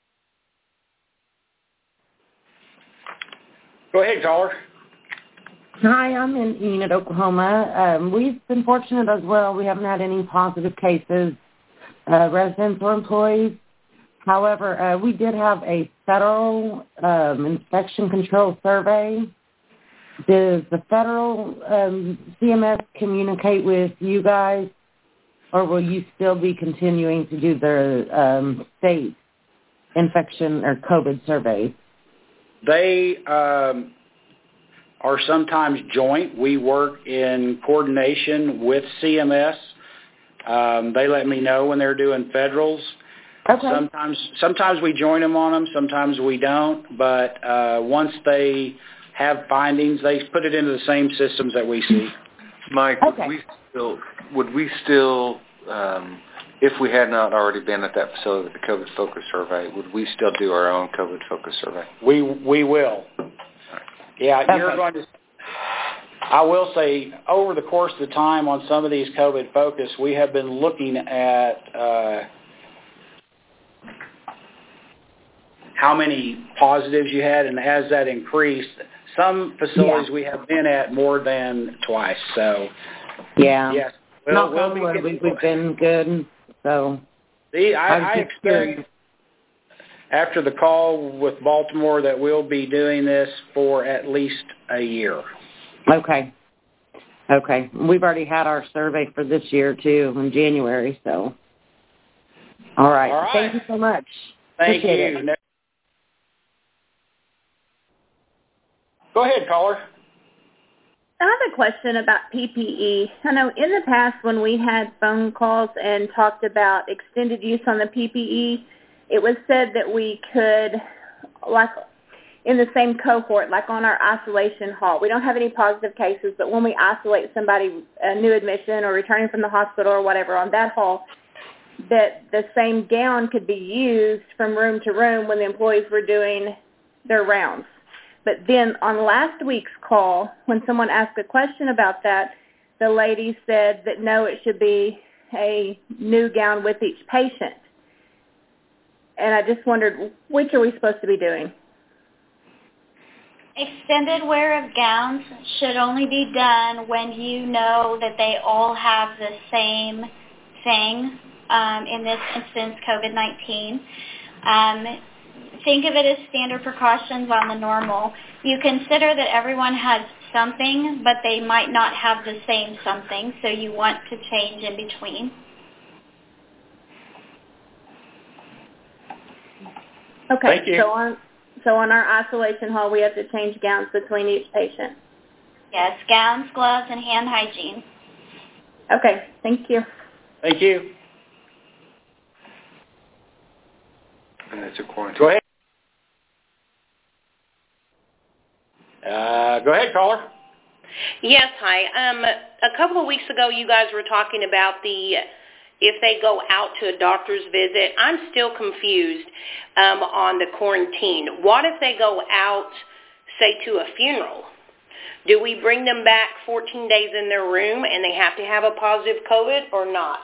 [SPEAKER 1] Go ahead, caller.
[SPEAKER 7] Hi, I'm in Enid, Oklahoma. Um, we've been fortunate as well. We haven't had any positive cases, uh, residents or employees. However, uh, we did have a federal um, infection control survey. Does the federal um, C M S communicate with you guys, or will you still be continuing to do the um, state infection or COVID surveys?
[SPEAKER 1] They um, are sometimes joint. We work in coordination with C M S. Um, they let me know when they're doing federals.
[SPEAKER 7] Okay.
[SPEAKER 1] Sometimes, sometimes we join them on them. Sometimes we don't. But uh, once they have findings, they put it into the same systems that we see.
[SPEAKER 2] Mike,
[SPEAKER 7] Okay.
[SPEAKER 2] would we still, would we still, um, if we had not already been at that facility with the COVID focus survey, would we still do our own COVID focus survey?
[SPEAKER 1] We we will. Yeah,
[SPEAKER 7] Okay.
[SPEAKER 1] you're going to. I will say, over the course of the time on some of these COVID focus, we have been looking at uh, how many positives you had, and as that increased, some facilities
[SPEAKER 7] Yeah.
[SPEAKER 1] we have been at more than twice. So,
[SPEAKER 7] Yeah.
[SPEAKER 1] yes, we'll,
[SPEAKER 7] Knock
[SPEAKER 1] we'll
[SPEAKER 7] on
[SPEAKER 1] be
[SPEAKER 7] wood,
[SPEAKER 1] getting-
[SPEAKER 7] we- we've been good. So
[SPEAKER 1] See, I,
[SPEAKER 7] was
[SPEAKER 1] I
[SPEAKER 7] just
[SPEAKER 1] expect after the call with Baltimore that we'll be doing this for at least a year.
[SPEAKER 7] Okay. Okay. We've already had our survey for this year, too, in January, so. All right.
[SPEAKER 1] All right.
[SPEAKER 7] Thank you so much.
[SPEAKER 1] Thank
[SPEAKER 7] Appreciate
[SPEAKER 1] you.
[SPEAKER 7] it.
[SPEAKER 1] Ne- Go ahead, caller.
[SPEAKER 6] I have a question about P P E. I know in the past when we had phone calls and talked about extended use on the P P E, it was said that we could, like in the same cohort, like on our isolation hall. We don't have any positive cases, but when we isolate somebody, a new admission or returning from the hospital or whatever on that hall, that the same gown could be used from room to room when the employees were doing their rounds. But then on last week's call, when someone asked a question about that, the lady said that no, it should be a new gown with each patient. And I just wondered, which are we supposed to be doing?
[SPEAKER 3] Extended wear of gowns should only be done when you know that they all have the same thing, um, in this instance, COVID nineteen. Um, think of it as standard precautions on the normal. You consider that everyone has something, but they might not have the same something, so you want to change in between.
[SPEAKER 6] Okay,
[SPEAKER 1] Thank you.
[SPEAKER 6] so on so on our isolation hall, we have to change gowns between each patient.
[SPEAKER 3] Yes, gowns, gloves, and hand hygiene.
[SPEAKER 6] Okay, thank you.
[SPEAKER 1] Thank you.
[SPEAKER 2] And that's a quarantine.
[SPEAKER 1] Go ahead. Uh, go ahead, caller.
[SPEAKER 8] Yes, hi. Um, a couple of weeks ago, you guys were talking about the if they go out to a doctor's visit. I'm still confused um, on the quarantine. What if they go out, say, to a funeral? Do we bring them back fourteen days in their room and they have to have a positive COVID or not?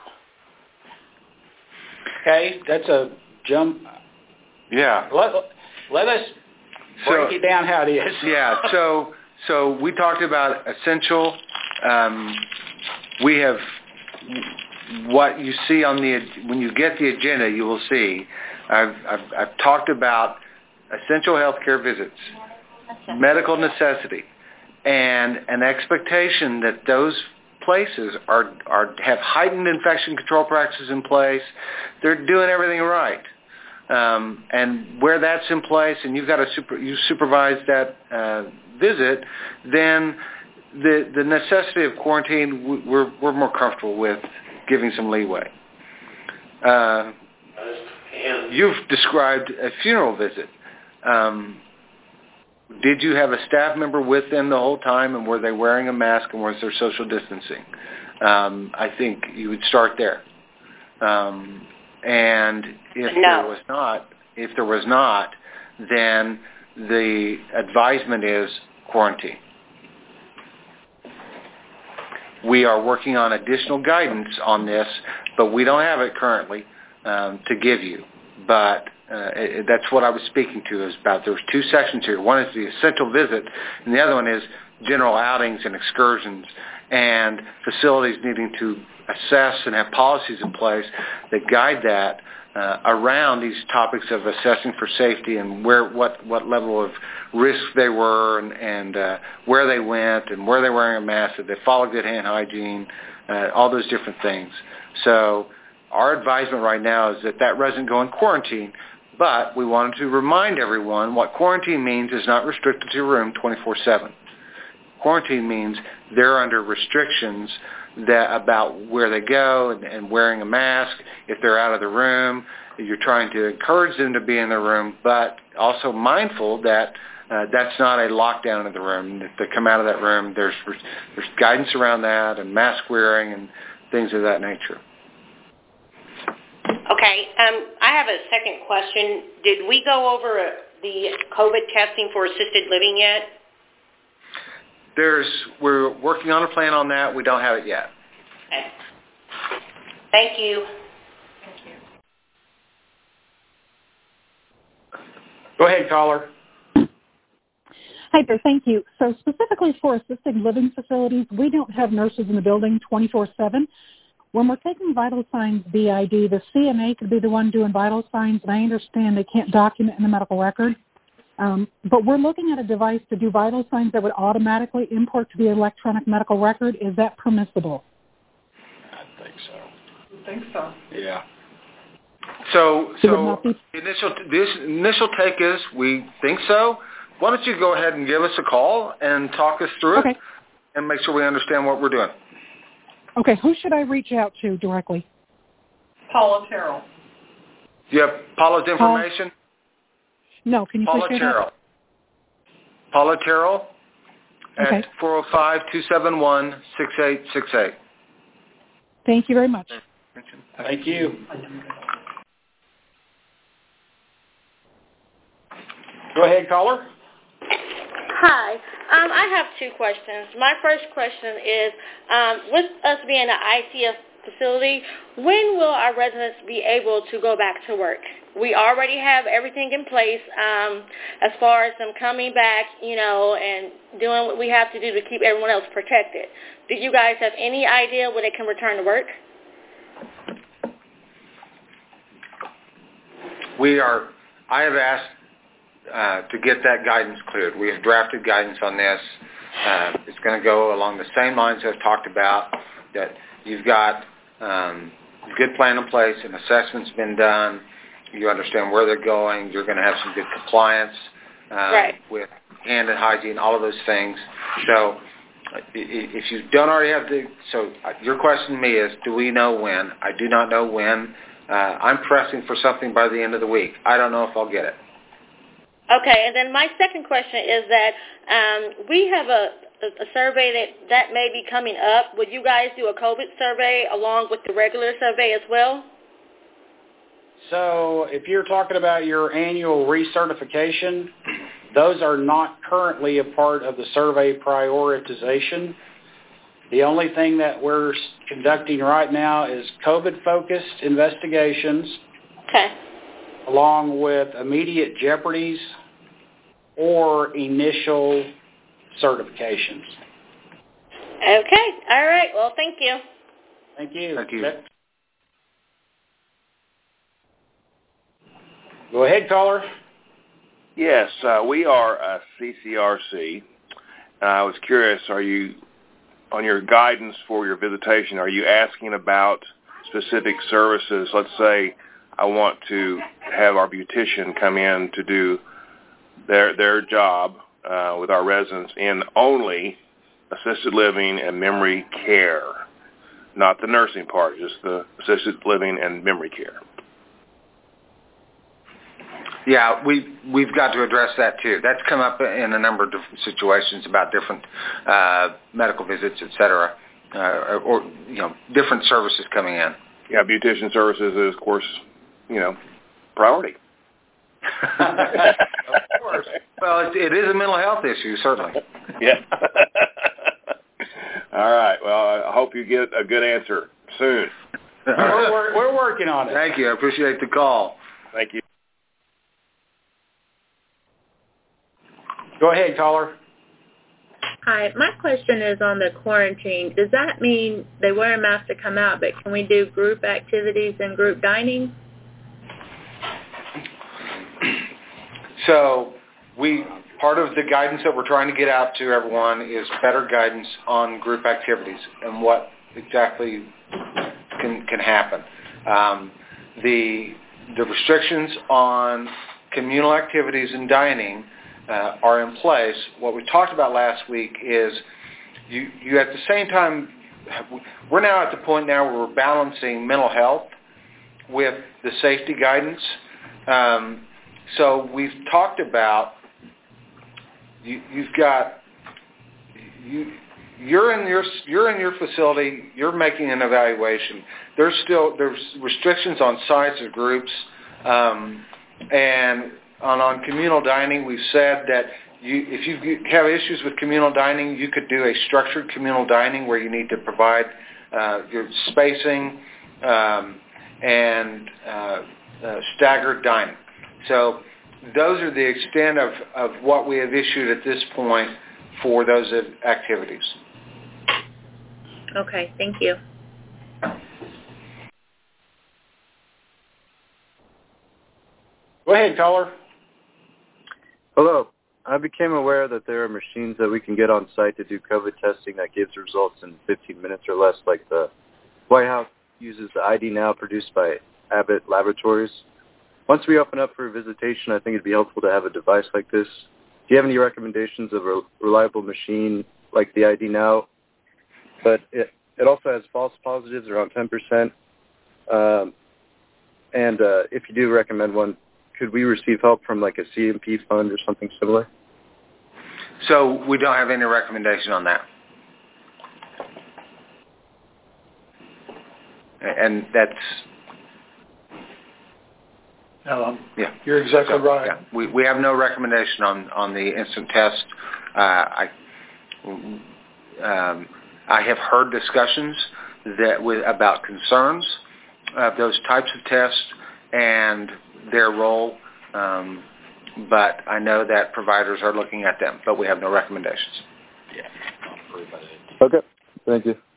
[SPEAKER 1] Okay, that's a jump.
[SPEAKER 2] Yeah.
[SPEAKER 1] Let, let us break
[SPEAKER 2] So-
[SPEAKER 1] it down how it is.
[SPEAKER 2] Yeah, so so we talked about essential. Um, we have what you see on the when you get the agenda, you will see. I've I've, I've talked about essential healthcare visits, medical necessity, and an expectation that those places are are have heightened infection control practices in place. They're doing everything right. Um, and where that's in place, and you've got to super, you supervise that uh, visit, then the the necessity of quarantine we're we're more comfortable with giving some leeway. Uh, you've described a funeral visit. Um, did you have a staff member with them the whole time, and were they wearing a mask, and was there social distancing? Um, I think you would start there. Um, And if
[SPEAKER 8] No.
[SPEAKER 2] there was not, if there was not, then the advisement is quarantine. We are working on additional guidance on this, but we don't have it currently um, to give you. But uh, it, that's what I was speaking to, is about there's two sections here. One is the essential visit, and the other one is general outings and excursions, and facilities needing to assess and have policies in place that guide that uh, around these topics of assessing for safety and where what, what level of risk they were and, and uh, where they went and where they were wearing a mask, that they follow good hand hygiene, uh, all those different things. So our advisement right now is that that resident go in quarantine, but we wanted to remind everyone what quarantine means is not restricted to your room twenty-four seven. Quarantine means they're under restrictions that about where they go and, and wearing a mask. If they're out of the room, you're trying to encourage them to be in the room, but also mindful that uh, that's not a lockdown of the room. If they come out of that room, there's there's guidance around that and mask wearing and things of that nature.
[SPEAKER 8] Okay. Um, I have a second question. Did we go over uh, the COVID testing for assisted living yet?
[SPEAKER 2] There's, we're working on a plan on that. We don't have it yet.
[SPEAKER 8] Okay. Thank you.
[SPEAKER 4] Thank you.
[SPEAKER 1] Go ahead, caller.
[SPEAKER 9] Hi there. Thank you. So specifically for assisted living facilities, we don't have nurses in the building twenty-four seven. When we're taking vital signs B I D, the C N A could be the one doing vital signs, and I understand they can't document in the medical record. Um, but we're looking at a device to do vital signs that would automatically import to the electronic medical record. Is that permissible?
[SPEAKER 1] I think so.
[SPEAKER 4] I think so.
[SPEAKER 1] Yeah.
[SPEAKER 2] So,
[SPEAKER 9] Should it
[SPEAKER 2] so
[SPEAKER 9] not be-
[SPEAKER 2] initial this initial take is we think so. Why don't you go ahead and give us a call and talk us through
[SPEAKER 9] Okay.
[SPEAKER 2] it, and make sure we understand what we're doing.
[SPEAKER 9] Okay. Who should I reach out to directly?
[SPEAKER 4] Paula Terrell.
[SPEAKER 2] Do you have Paula's information?
[SPEAKER 9] No. Can you
[SPEAKER 2] Paula
[SPEAKER 9] please share
[SPEAKER 2] Terrell. Paula Terrell at
[SPEAKER 9] Okay.
[SPEAKER 2] four oh five, two seven one, six eight six eight.
[SPEAKER 9] that? Thank you very much.
[SPEAKER 1] Thank you. Go ahead, caller.
[SPEAKER 10] Hi. Um, I have two questions. My first question is, um, with us being an I C F facility, when will our residents be able to go back to work? We already have everything in place um, as far as them coming back, you know, and doing what we have to do to keep everyone else protected. Do you guys have any idea when they can return to work?
[SPEAKER 2] We are, I have asked uh, to get that guidance cleared. We have drafted guidance on this. Uh, it's going to go along the same lines I've talked about, that you've got um, a good plan in place, an assessment's been done, you understand where they're going, you're going to have some good compliance uh,
[SPEAKER 10] Right.
[SPEAKER 2] with hand and hygiene, all of those things. So uh, if you don't already have the, so your question to me is, do we know when? I do not know when. Uh, I'm pressing for something by the end of the week. I don't know if I'll get it.
[SPEAKER 10] Okay, and then my second question is that um, we have a, a survey that, that may be coming up. Would you guys do a COVID survey along with the regular survey as well?
[SPEAKER 1] So if you're talking about your annual recertification, those are not currently a part of the survey prioritization. The only thing that we're conducting right now is COVID-focused investigations,
[SPEAKER 10] Okay.
[SPEAKER 1] along with immediate jeopardies or initial certifications.
[SPEAKER 10] Okay. All right. Well, thank you.
[SPEAKER 1] Thank you.
[SPEAKER 2] Thank you.
[SPEAKER 1] Go ahead, caller.
[SPEAKER 11] Yes, uh, we are a C C R C. Uh, I was curious, are you, on your guidance for your visitation, are you asking about specific services? Let's say I want to have our beautician come in to do their their job uh, with our residents in only assisted living and memory care, not the nursing part, just the assisted living and memory care.
[SPEAKER 2] Yeah, we, we've got to address that too. That's come up in a number of different situations about different uh, medical visits, et cetera, uh, or, you know, different services coming in.
[SPEAKER 11] Yeah, beautician services is, of course, you know, priority.
[SPEAKER 2] Of course. Well, it, it is a mental health issue, certainly.
[SPEAKER 11] Yeah. All right. Well, I hope you get a good answer soon.
[SPEAKER 1] We're, we're, we're working on it.
[SPEAKER 2] Thank you. I appreciate the call.
[SPEAKER 11] Thank you.
[SPEAKER 1] Go ahead, caller.
[SPEAKER 12] Hi, my question is on the quarantine. Does that mean they wear a mask to come out, but can we do group activities and group dining?
[SPEAKER 2] So we part of the guidance that we're trying to get out to everyone is better guidance on group activities and what exactly can can happen. Um, the the restrictions on communal activities and dining uh, are in place. What we talked about last week is you you at the same time we're now at the point now where we're balancing mental health with the safety guidance. Um, so we've talked about you, you've got you. You're in your you're in your facility. You're making an evaluation. There's still there's restrictions on size of groups, um, and on on communal dining. We've said that you if you have issues with communal dining, you could do a structured communal dining where you need to provide uh, your spacing um, and uh, uh, staggered dining. So those are the extent of, of what we have issued at this point for those activities.
[SPEAKER 12] Okay, thank you.
[SPEAKER 1] Go ahead, caller.
[SPEAKER 13] Hello. I became aware that there are machines that we can get on site to do COVID testing that gives results in fifteen minutes or less, like the White House uses the I D Now produced by Abbott Laboratories. Once we open up for visitation, I think it'd be helpful to have a device like this. Do you have any recommendations of a reliable machine like the I D Now? But it, it also has false positives around ten percent. Um, and uh, if you do recommend one, could we receive help from like a C M P fund or something similar?
[SPEAKER 2] So we don't have any recommendation on that. And that's...
[SPEAKER 14] Um,
[SPEAKER 2] yeah,
[SPEAKER 14] you're exactly
[SPEAKER 2] so,
[SPEAKER 14] right.
[SPEAKER 2] Yeah. We we have no recommendation on, on the instant test. Uh, I um, I have heard discussions that with about concerns of those types of tests and their role, um, but I know that providers are looking at them, but we have no recommendations.
[SPEAKER 13] Yeah. Okay. Thank you.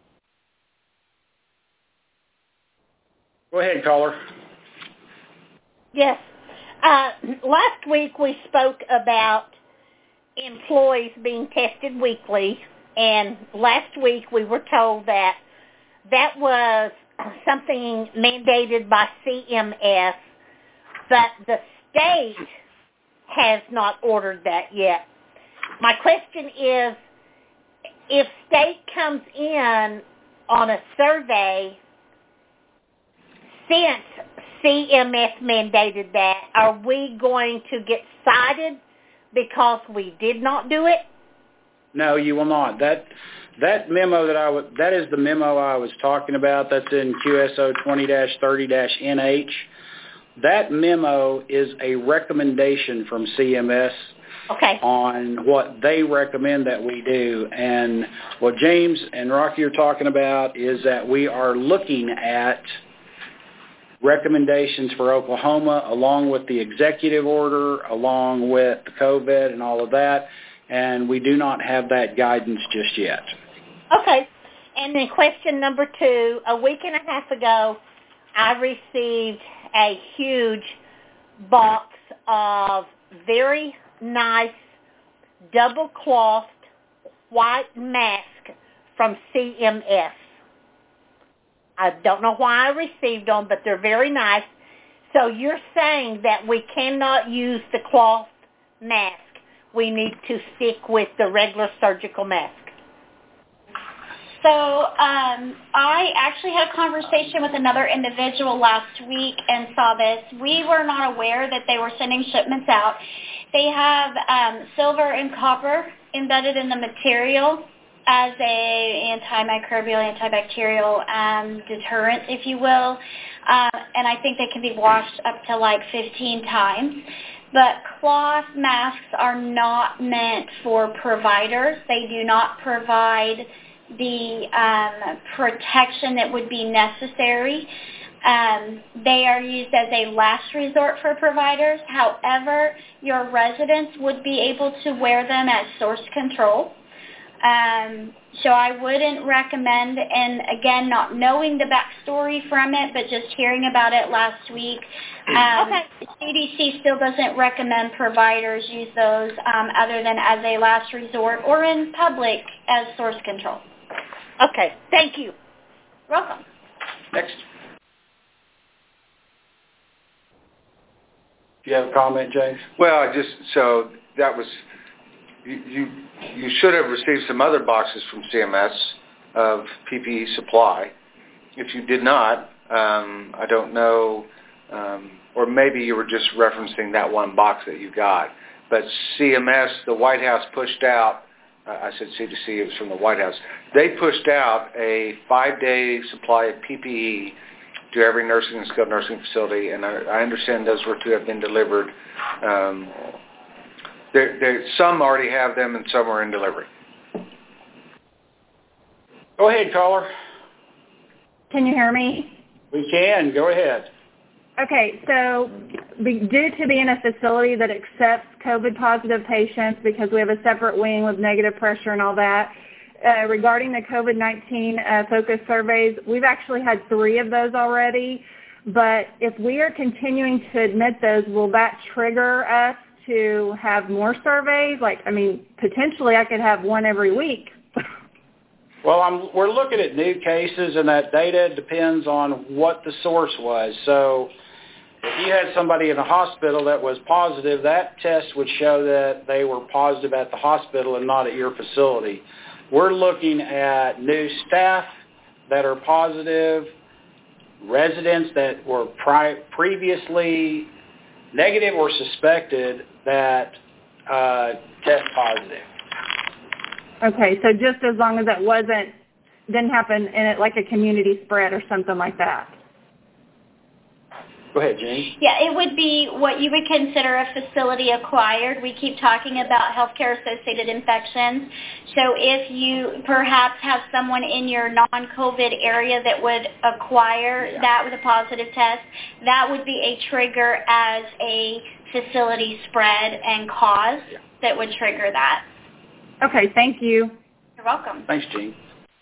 [SPEAKER 1] Go ahead, caller.
[SPEAKER 15] Yes. Uh, last week we spoke about employees being tested weekly, and last week we were told that that was something mandated by C M S, but the state has not ordered that yet. My question is, if state comes in on a survey since C M S mandated that, are we going to get cited because we did not do it?
[SPEAKER 1] No, you will not. That that memo that I w- that is the memo I was talking about. That's in Q S O twenty dash thirty dash N H. That memo is a recommendation from C M S
[SPEAKER 15] okay.
[SPEAKER 1] on what they recommend that we do. And what James and Rocky are talking about is that we are looking at recommendations for Oklahoma along with the executive order, along with the COVID and all of that, and we do not have that guidance just yet.
[SPEAKER 15] Okay. And then question number two, a week and a half ago, I received a huge box of very nice double-clothed white mask from C M S. I don't know why I received them, but they're very nice. So you're saying that we cannot use the cloth mask. We need to stick with the regular surgical mask.
[SPEAKER 3] So um, I actually had a conversation with another individual last week and saw this. We were not aware that they were sending shipments out. They have um, silver and copper embedded in the material as a antimicrobial, antibacterial um, deterrent, if you will. Um, and I think they can be washed up to like fifteen times. But cloth masks are not meant for providers. They do not provide the um, protection that would be necessary. Um, they are used as a last resort for providers. However, your residents would be able to wear them as source control. Um, so I wouldn't recommend, and again, not knowing the backstory from it, but just hearing about it last week, um, okay. C D C still doesn't recommend providers use those um, other than as a last resort or in public as source control.
[SPEAKER 15] Okay, thank you.
[SPEAKER 3] Welcome.
[SPEAKER 1] Next. Do you have a comment, James?
[SPEAKER 2] Well, I just, so that was, you, you you should have received some other boxes from C M S of P P E supply. If you did not, um, I don't know, um, or maybe you were just referencing that one box that you got. But C M S, the White House pushed out, uh, I said C D C, it was from the White House. They pushed out a five-day supply of P P E to every nursing and skilled nursing facility, and I, I understand those were to have been delivered. Um, there, there, some already have them, and some are in delivery.
[SPEAKER 1] Go ahead, caller.
[SPEAKER 14] Can you hear me?
[SPEAKER 1] We can. Go ahead.
[SPEAKER 14] Okay, so be, due to being a facility that accepts COVID-positive patients, because we have a separate wing with negative pressure and all that, uh, regarding the COVID nineteen uh, focus surveys, we've actually had three of those already. But if we are continuing to admit those, will that trigger us to have more surveys? Like, I mean, potentially I could have one every week.
[SPEAKER 1] Well, I'm, we're looking at new cases, and that data depends on what the source was. So if you had somebody in a hospital that was positive, that test would show that they were positive at the hospital and not at your facility. We're looking at new staff that are positive, residents that were pri- previously negative or suspected that uh, test positive.
[SPEAKER 14] Okay, so just as long as it wasn't, didn't happen in it like a community spread or something like that.
[SPEAKER 1] Go ahead, Jane.
[SPEAKER 3] Yeah, it would be what you would consider a facility acquired. We keep talking about healthcare-associated infections. So if you perhaps have someone in your non-COVID area that would acquire yeah. that with a positive test, that would be a trigger as a facility spread and cause yeah. that would trigger that.
[SPEAKER 14] Okay, thank you.
[SPEAKER 3] You're welcome.
[SPEAKER 1] Thanks, Jean.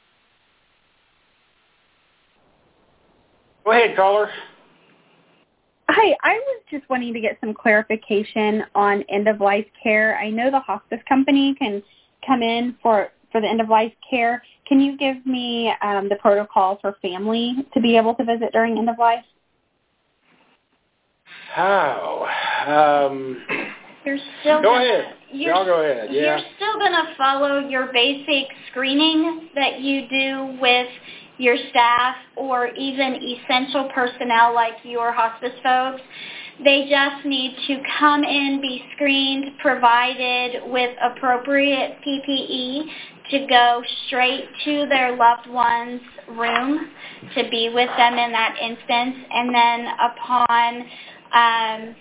[SPEAKER 1] Go ahead, caller.
[SPEAKER 16] Hi, I was just wanting to get some clarification on end-of-life care. I know the hospice company can come in for, for the end-of-life care. Can you give me um, the protocol for family to be able to visit during end-of-life?
[SPEAKER 1] How? Um,
[SPEAKER 3] you're still
[SPEAKER 1] go
[SPEAKER 3] gonna,
[SPEAKER 1] ahead.
[SPEAKER 3] You're,
[SPEAKER 1] Y'all go ahead. Yeah.
[SPEAKER 3] You're still going to follow your basic screening that you do with your staff or even essential personnel like your hospice folks. They just need to come in, be screened, provided with appropriate P P E to go straight to their loved one's room to be with them in that instance. And then upon um,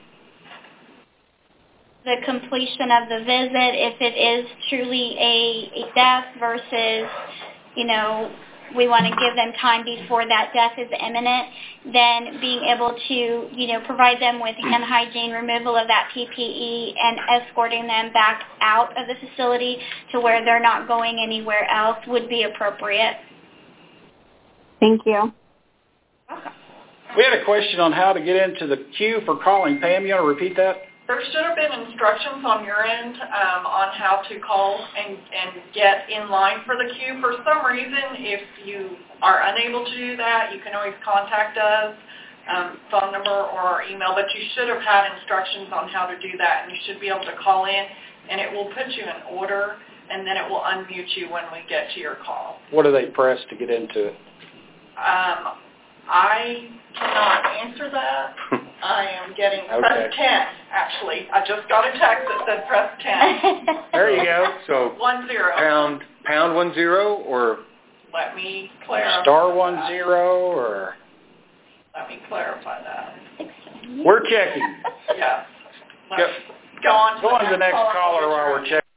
[SPEAKER 3] the completion of the visit, if it is truly a, a death versus, you know, we want to give them time before that death is imminent, then being able to, you know, provide them with hand hygiene, removal of that P P E, and escorting them back out of the facility to where they're not going anywhere else would be appropriate.
[SPEAKER 16] Thank you.
[SPEAKER 3] Welcome.
[SPEAKER 1] We had a question on how to get into the queue for calling. Pam, you want to repeat that?
[SPEAKER 4] There should have been instructions on your end um, on how to call and, and get in line for the queue. For some reason, if you are unable to do that, you can always contact us, um, phone number or email, but you should have had instructions on how to do that, and you should be able to call in, and it will put you in order, and then it will unmute you when we get to your call.
[SPEAKER 1] What do they press to get into it?
[SPEAKER 4] Um, I cannot answer that. I am getting
[SPEAKER 1] okay.
[SPEAKER 4] press ten, actually. I just got a text that said press ten.
[SPEAKER 1] There you go.
[SPEAKER 2] So
[SPEAKER 4] one zero.
[SPEAKER 2] Pound, pound one zero, or?
[SPEAKER 4] Let me clarify
[SPEAKER 1] Star one
[SPEAKER 4] that.
[SPEAKER 1] zero, or?
[SPEAKER 4] Let me clarify that.
[SPEAKER 1] We're checking.
[SPEAKER 4] Yes. Let's
[SPEAKER 1] Yep.
[SPEAKER 4] go on to
[SPEAKER 1] go
[SPEAKER 4] the
[SPEAKER 1] on to the next
[SPEAKER 4] caller,
[SPEAKER 1] caller while we're checking.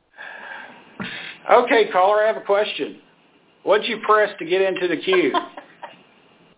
[SPEAKER 1] Okay, caller, I have a question. What'd you press to get into the queue?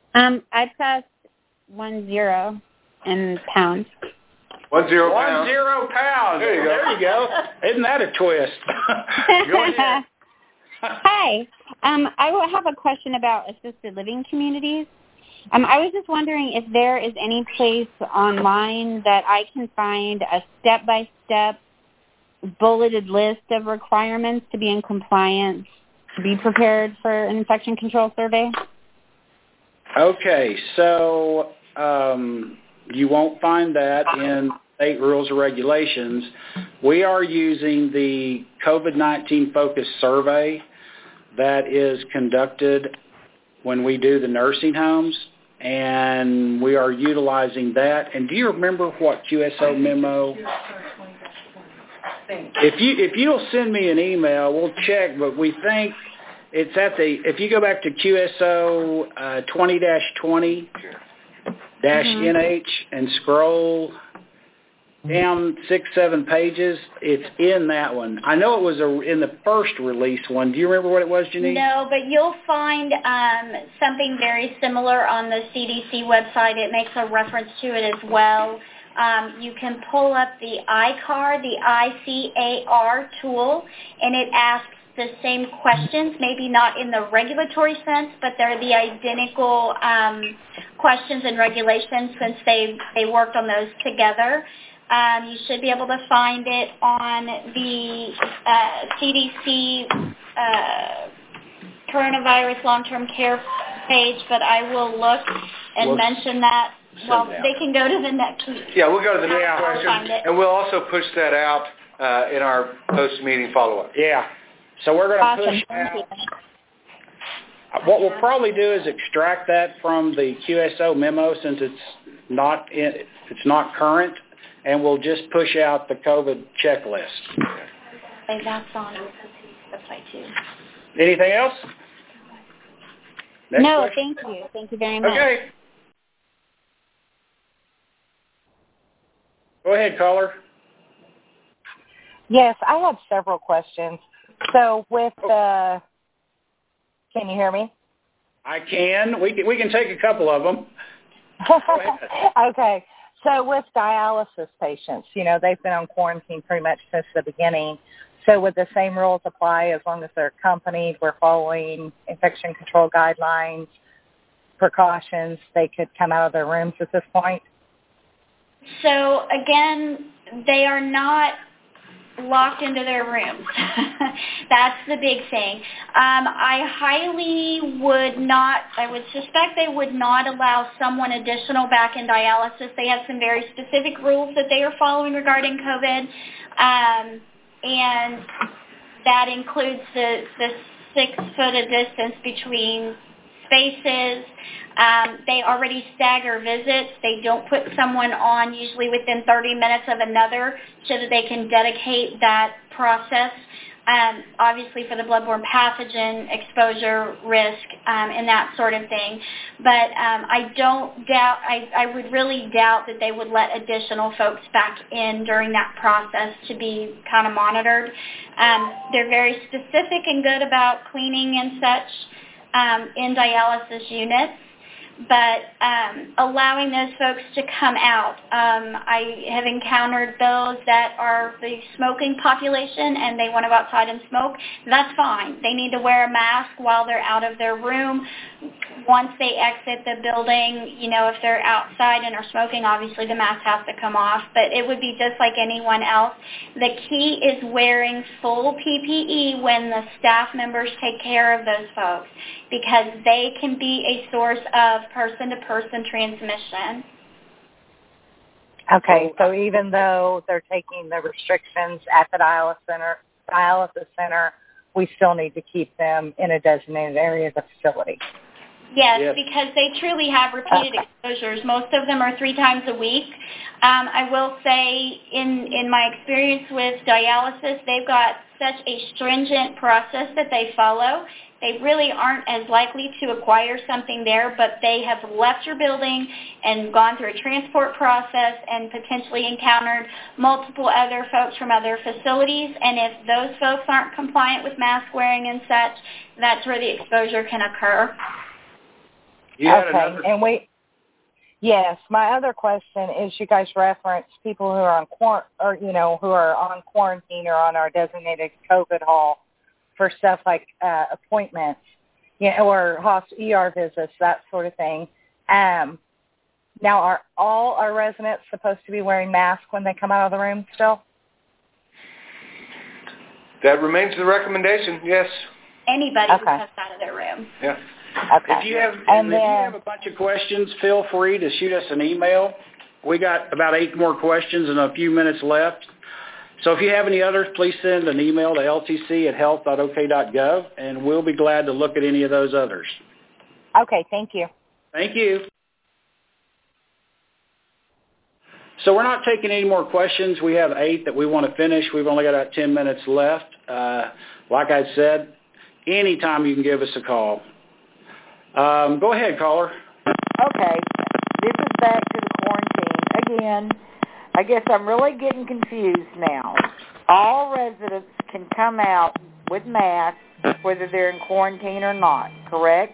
[SPEAKER 16] Um, I passed one zero in pounds.
[SPEAKER 2] One zero
[SPEAKER 1] One
[SPEAKER 2] pounds.
[SPEAKER 1] zero pounds.
[SPEAKER 2] There you go.
[SPEAKER 1] There you go. Isn't that a twist? Go ahead.
[SPEAKER 16] Hi. Um, I would have a question about assisted living communities. Um, I was just wondering if there is any place online that I can find a step-by-step bulleted list of requirements to be in compliance, to be prepared for an infection control survey?
[SPEAKER 1] Okay, so um, you won't find that in state rules or regulations. We are using the COVID nineteen focus survey that is conducted when we do the nursing homes, and we are utilizing that. And do you remember what Q S O memo? If you if you'll send me an email, we'll check. But we think it's at the if you go back to Q S O uh, twenty dash twenty dash N H and scroll down six seven pages, it's in that one. I know it was a, in the first release one. Do you remember what it was, Janine?
[SPEAKER 3] No, but you'll find um, something very similar on the C D C website. It makes a reference to it as well. Um, you can pull up the I C A R, the I C A R tool, and it asks the same questions, maybe not in the regulatory sense, but they're the identical um, questions and regulations since they, they worked on those together. Um, you should be able to find it on the uh, C D C uh, coronavirus long-term care page, but I will look and
[SPEAKER 2] We'll
[SPEAKER 3] mention that. Well,
[SPEAKER 2] send it out.
[SPEAKER 3] they can go to the next.
[SPEAKER 2] Yeah, we'll go to the next
[SPEAKER 3] I'll
[SPEAKER 2] question,
[SPEAKER 3] find it.
[SPEAKER 2] and we'll also push that out uh, in our post-meeting follow-up.
[SPEAKER 1] Yeah. So we're going to
[SPEAKER 16] Awesome.
[SPEAKER 1] push
[SPEAKER 16] Thank you.
[SPEAKER 1] out. What we'll probably do is extract that from the Q S O memo since it's not in, it's not current, and we'll just push out the COVID checklist.
[SPEAKER 3] Okay, that's on the website too.
[SPEAKER 1] Anything else? Next
[SPEAKER 16] no,
[SPEAKER 1] question?
[SPEAKER 16] thank you. Thank you very much.
[SPEAKER 1] Okay. Go ahead, caller.
[SPEAKER 17] Yes, I have several questions. So with the, can you hear me?
[SPEAKER 1] I can. We can, we can take a couple of them.
[SPEAKER 17] Okay. So with dialysis patients, you know, they've been on quarantine pretty much since the beginning. So would the same rules apply as long as they're accompanied, we're following infection control guidelines, precautions, they could come out of their rooms at this point?
[SPEAKER 3] So again, they are not locked into their rooms. That's the big thing. Um, I highly would not, I would suspect they would not allow someone additional back in dialysis. They have some very specific rules that they are following regarding COVID, um, and that includes the, the six foot of distance between spaces. Um, they already stagger visits. They don't put someone on usually within thirty minutes of another so that they can dedicate that process, um, obviously for the bloodborne pathogen exposure risk um, and that sort of thing. But um, I don't doubt, I, I would really doubt that they would let additional folks back in during that process to be kind of monitored. Um, they're very specific and good about cleaning and such um, in dialysis units. But um, allowing those folks to come out. Um, I have encountered those that are the smoking population and they want to go outside and smoke. That's fine. They need to wear a mask while they're out of their room. Once they exit the building, you know, if they're outside and are smoking, obviously the mask has to come off. But it would be just like anyone else. The key is wearing full P P E when the staff members take care of those folks, because they can be a source of person-to-person transmission.
[SPEAKER 17] Okay, so even though they're taking the restrictions at the dialysis center, dialysis center, we still need to keep them in a designated area of the facility.
[SPEAKER 3] Yes,
[SPEAKER 17] Yes.
[SPEAKER 3] because they truly have repeated
[SPEAKER 17] Okay.
[SPEAKER 3] exposures. Most of them are three times a week. Um, I will say in, in my experience with dialysis, they've got such a stringent process that they follow. They really aren't as likely to acquire something there, but they have left your building and gone through a transport process and potentially encountered multiple other folks from other facilities. And if those folks aren't compliant with mask wearing and such, that's where the exposure can occur.
[SPEAKER 1] You had
[SPEAKER 17] okay,
[SPEAKER 1] another...
[SPEAKER 17] and we, yes, my other question is you guys reference people who are on quar- or you know who are on quarantine or on our designated COVID hall for stuff like uh, appointments, you know, or hospital E R visits, that sort of thing. Um, now, are all our residents supposed to be wearing masks when they come out of the room still?
[SPEAKER 2] That remains the recommendation, yes.
[SPEAKER 3] Anybody
[SPEAKER 17] okay.
[SPEAKER 3] who comes out of their room.
[SPEAKER 2] Yeah.
[SPEAKER 17] Okay.
[SPEAKER 1] If you have,
[SPEAKER 17] and
[SPEAKER 1] if
[SPEAKER 17] then,
[SPEAKER 1] you have a bunch of questions, feel free to shoot us an email. We got about eight more questions and a few minutes left. So if you have any others, please send an email to l t c at health dot o k dot gov, and we'll be glad to look at any of those others.
[SPEAKER 17] Okay, thank you.
[SPEAKER 1] Thank you. So we're not taking any more questions. We have eight that we want to finish. We've only got about ten minutes left. Uh, like I said, anytime you can give us a call. Um, go ahead, caller.
[SPEAKER 18] Okay. This is back to the quarantine. Again, I guess I'm really getting confused now. All residents can come out with masks whether they're in quarantine or not, correct?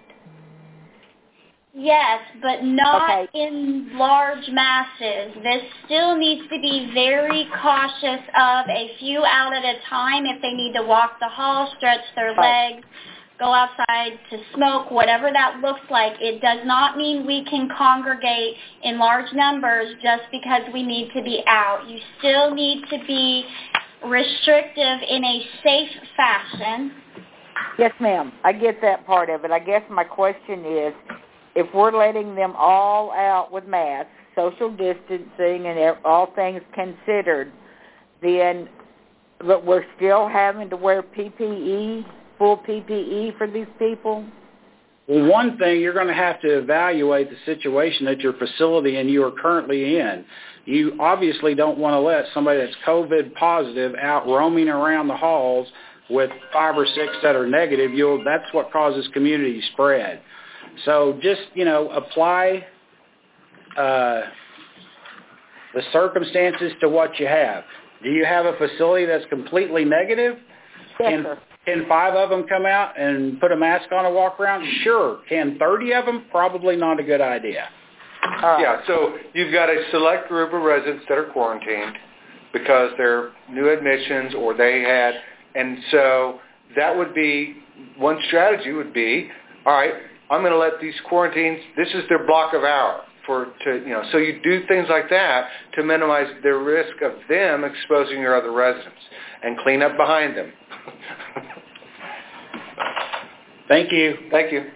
[SPEAKER 3] Yes, but not
[SPEAKER 18] okay.
[SPEAKER 3] in large masses. This still needs to be very cautious of a few out at a time if they need to walk the hall, stretch their
[SPEAKER 18] right.
[SPEAKER 3] legs, go outside to smoke, whatever that looks like. It does not mean we can congregate in large numbers just because we need to be out. You still need to be restrictive in a safe fashion.
[SPEAKER 18] Yes, ma'am. I get that part of it. I guess my question is, if we're letting them all out with masks, social distancing, and all things considered, then but we're still having to wear P P E, full P P E for these people?
[SPEAKER 1] Well, one thing, you're going to have to evaluate the situation at your facility and you are currently in. You obviously don't want to let somebody that's COVID positive out roaming around the halls with five or six that are negative. You'll, that's what causes community spread. So just, you know, apply uh, the circumstances to what you have. Do you have a facility that's completely negative?
[SPEAKER 18] Yes,
[SPEAKER 1] can,
[SPEAKER 18] sir.
[SPEAKER 1] Can five of them come out and put a mask on and walk around? Sure. Can thirty of them? Probably not a good idea.
[SPEAKER 2] Uh, yeah, so you've got a select group of residents that are quarantined because they're new admissions or they had, and so that would be, one strategy would be, all right, I'm going to let these quarantines, this is their block of hour for, to, you know, so you do things like that to minimize the risk of them exposing your other residents and clean up behind them.
[SPEAKER 1] Thank you.
[SPEAKER 2] Thank you.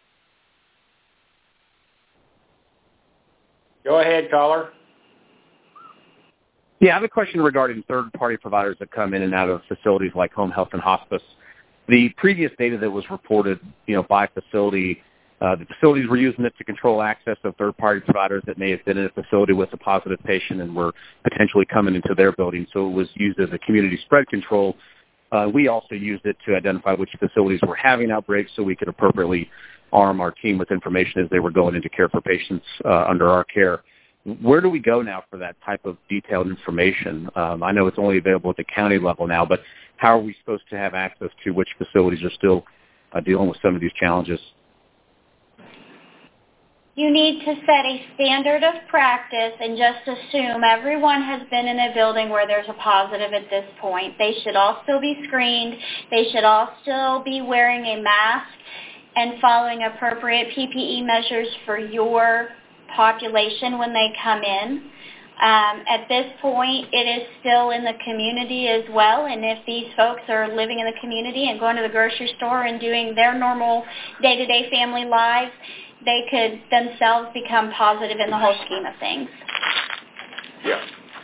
[SPEAKER 1] Go ahead, caller.
[SPEAKER 19] Yeah, I have a question regarding third-party providers that come in and out of facilities like home health and hospice. The previous data that was reported, you know, by facility, uh, the facilities were using it to control access of third-party providers that may have been in a facility with a positive patient and were potentially coming into their building. So it was used as a community spread control. Uh, we also used it to identify which facilities were having outbreaks so we could appropriately arm our team with information as they were going into care for patients uh, under our care. Where do we go now for that type of detailed information? Um, I know it's only available at the county level now, but how are we supposed to have access to which facilities are still uh, dealing with some of these challenges?
[SPEAKER 3] You need to set a standard of practice and just assume everyone has been in a building where there's a positive at this point. They should all still be screened. They should all still be wearing a mask and following appropriate P P E measures for your population when they come in. Um, at this point, it is still in the community as well, and if these folks are living in the community and going to the grocery store and doing their normal day-to-day family lives, they could themselves become positive in the whole scheme of things.
[SPEAKER 2] Yeah.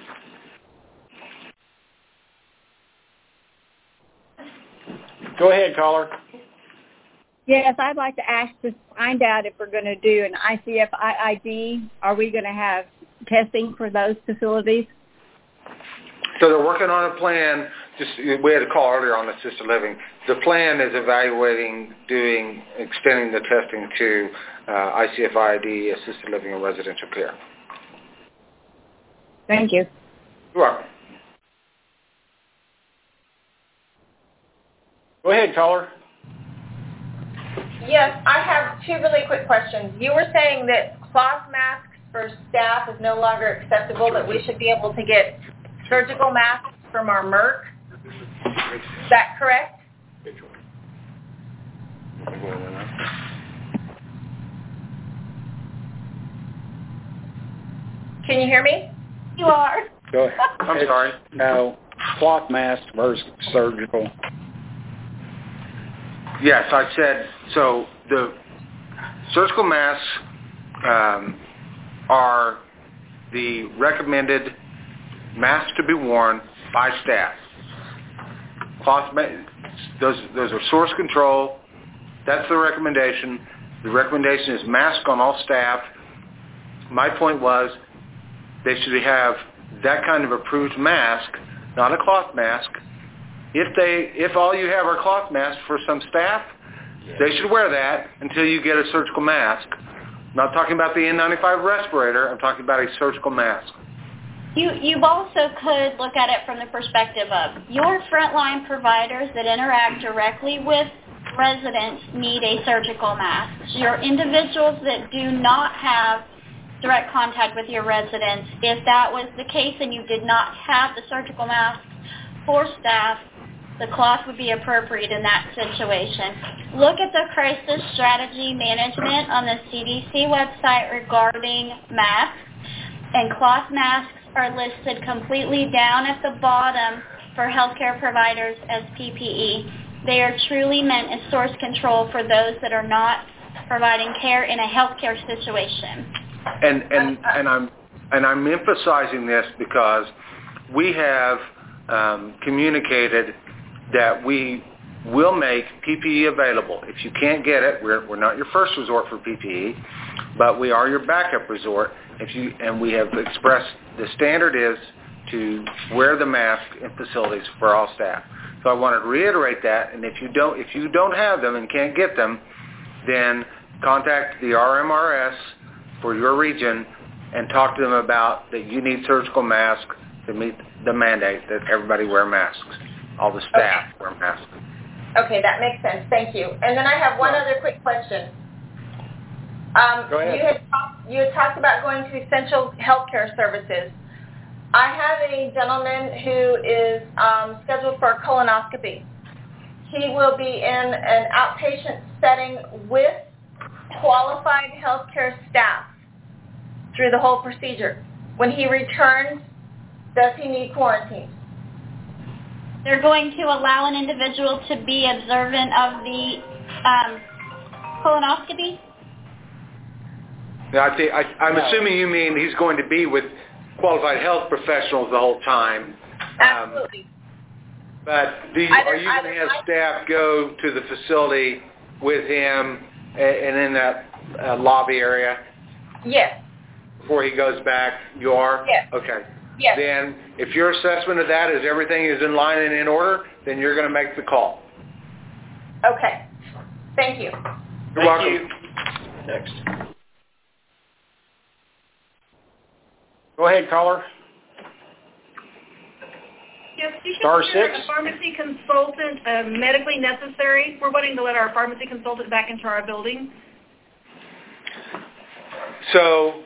[SPEAKER 1] Go ahead, caller.
[SPEAKER 20] Yes, I'd like to ask to find out if we're going to do an I C F I D. Are we going to have testing for those facilities?
[SPEAKER 2] So they're working on a plan. Just we had a call earlier on assisted living. The plan is evaluating doing extending the testing to uh, I C F I D, assisted living, and residential care.
[SPEAKER 20] Thank you.
[SPEAKER 2] You're welcome.
[SPEAKER 1] Go ahead, caller.
[SPEAKER 12] Yes, I have two really quick questions. You were saying that cloth masks for staff is no longer acceptable, that we should be able to get surgical masks from our Merck. Is that correct? Can you hear me?
[SPEAKER 15] You are.
[SPEAKER 1] Go ahead.
[SPEAKER 2] I'm sorry.
[SPEAKER 1] No, cloth mask versus surgical.
[SPEAKER 2] Yes, I said, so the surgical masks um, are the recommended masks to be worn by staff. Cloth, those, those are source control. That's the recommendation. The recommendation is mask on all staff. My point was they should have that kind of approved mask, not a cloth mask. If they, if all you have are cloth masks for some staff, they should wear that until you get a surgical mask. I'm not talking about the N ninety-five respirator. I'm talking about a surgical mask.
[SPEAKER 3] You you also could look at it from the perspective of your frontline providers that interact directly with residents need a surgical mask. Your individuals that do not have direct contact with your residents, if that was the case and you did not have the surgical mask for staff, the cloth would be appropriate in that situation. Look at the crisis strategy management on the C D C website regarding masks, and cloth masks are listed completely down at the bottom for healthcare providers as P P E. They are truly meant as source control for those that are not providing care in a healthcare situation.
[SPEAKER 2] And and and I'm and I'm emphasizing this because we have um, communicated that we will make P P E available. If you can't get it, we're we're not your first resort for P P E, but we are your backup resort. If you and we have expressed the standard is to wear the mask in facilities for all staff. So I want to reiterate that. And if you don't if you don't have them and can't get them, then contact the R M R S for your region and talk to them about that you need surgical masks to meet the mandate that everybody wear masks. All the staff okay. wear masks.
[SPEAKER 12] Okay, that makes sense. Thank you. And then I have one other quick question. Um,
[SPEAKER 2] Go ahead.
[SPEAKER 12] You had, you had talked about going to essential healthcare services. I have a gentleman who is um, scheduled for a colonoscopy. He will be in an outpatient setting with qualified healthcare staff through the whole procedure. When he returns, does he need quarantine?
[SPEAKER 3] They're going to allow an individual to be observant of the um, colonoscopy?
[SPEAKER 2] Yeah, I think, I, I'm no. assuming you mean he's going to be with qualified health professionals the whole time.
[SPEAKER 12] Absolutely.
[SPEAKER 2] Um, but do you,
[SPEAKER 12] either,
[SPEAKER 2] are you going to have staff go to the facility with him and in that uh, lobby area?
[SPEAKER 12] Yes.
[SPEAKER 2] Before he goes back, you are?
[SPEAKER 12] Yes.
[SPEAKER 2] Okay.
[SPEAKER 12] Yes.
[SPEAKER 2] Then if your assessment of that is everything is in line and in order, then you're going to make the call.
[SPEAKER 12] Okay. Thank you.
[SPEAKER 2] You're
[SPEAKER 1] Thank
[SPEAKER 2] welcome.
[SPEAKER 1] You. Next. Go ahead, caller.
[SPEAKER 21] Yes, you
[SPEAKER 1] Star
[SPEAKER 21] consider
[SPEAKER 1] six.
[SPEAKER 21] a pharmacy consultant uh, medically necessary. We're wanting to let our pharmacy consultant back into our building.
[SPEAKER 2] So,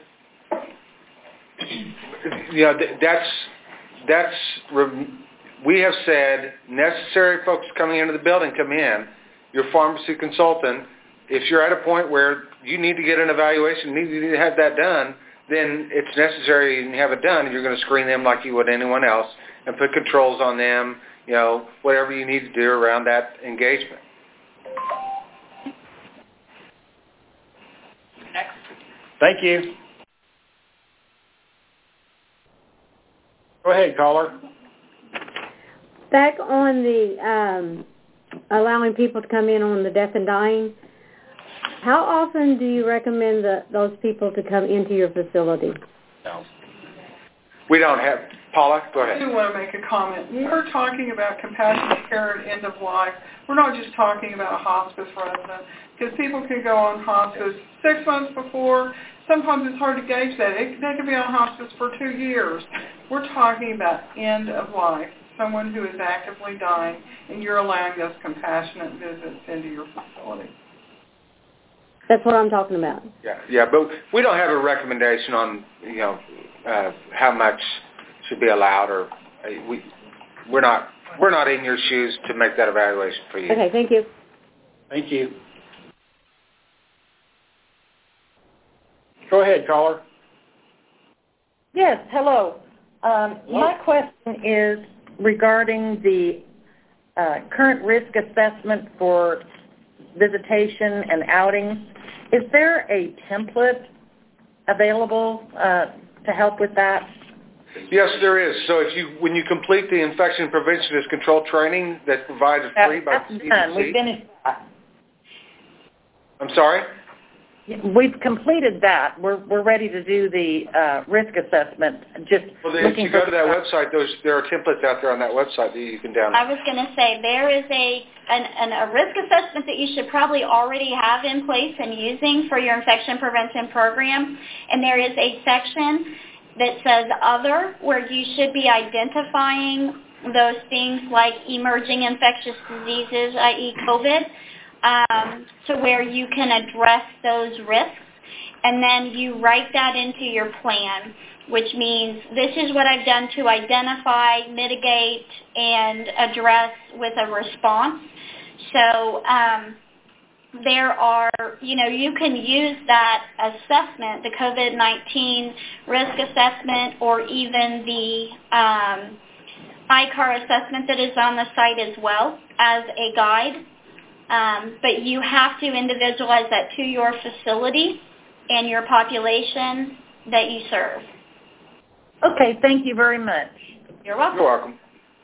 [SPEAKER 2] you know, that's, that's, we have said necessary folks coming into the building come in. Your pharmacy consultant, if you're at a point where you need to get an evaluation, need to have that done, then it's necessary and you have it done, and you're going to screen them like you would anyone else and put controls on them, you know, whatever you need to do around that engagement.
[SPEAKER 1] Next. Thank you. Go ahead, caller.
[SPEAKER 22] Back on the um, allowing people to come in on the death and dying, how often do you recommend the, those people to come into your facility?
[SPEAKER 2] No. We don't have. Paula, go ahead.
[SPEAKER 4] I do want to make a comment. When we're talking about compassionate care at end of life, we're not just talking about a hospice resident, because people can go on hospice six months before. Sometimes it's hard to gauge that. It, they could be on hospice for two years. We're talking about end of life, someone who is actively dying, and you're allowing those compassionate visits into your facility.
[SPEAKER 22] That's what I'm talking about.
[SPEAKER 2] Yeah, yeah, but we don't have a recommendation on, you know, uh, how much should be allowed, or uh, we we're not we're not in your shoes to make that evaluation for you.
[SPEAKER 22] Okay, thank you.
[SPEAKER 1] Thank you. Go ahead, caller.
[SPEAKER 5] Yes, hello. Um,
[SPEAKER 1] hello.
[SPEAKER 5] My question is regarding the uh, current risk assessment for visitation and outings. Is there a template available uh, to help with that?
[SPEAKER 2] Yes, there is. So if you, when you complete the infection prevention and control training that's provided free by the C D C.
[SPEAKER 5] Done. We finished that.
[SPEAKER 2] I'm sorry?
[SPEAKER 5] We've completed that. We're we're ready to do the uh, risk assessment. Just
[SPEAKER 2] well, then
[SPEAKER 5] looking
[SPEAKER 2] if you go
[SPEAKER 5] for
[SPEAKER 2] to that website, those there are templates out there on that website that you can download.
[SPEAKER 3] I was going to say there is a an, an, a risk assessment that you should probably already have in place and using for your infection prevention program, and there is a section that says other, where you should be identifying those things like emerging infectious diseases, that is. COVID, um, to where you can address those risks, and then you write that into your plan, which means this is what I've done to identify, mitigate, and address with a response. So um, there are, you know, you can use that assessment, the COVID nineteen risk assessment, or even the um, I C A R assessment that is on the site as well as a guide. Um, but you have to individualize that to your facility and your population that you serve.
[SPEAKER 5] Okay, thank you very much.
[SPEAKER 3] You're welcome.
[SPEAKER 2] You're welcome.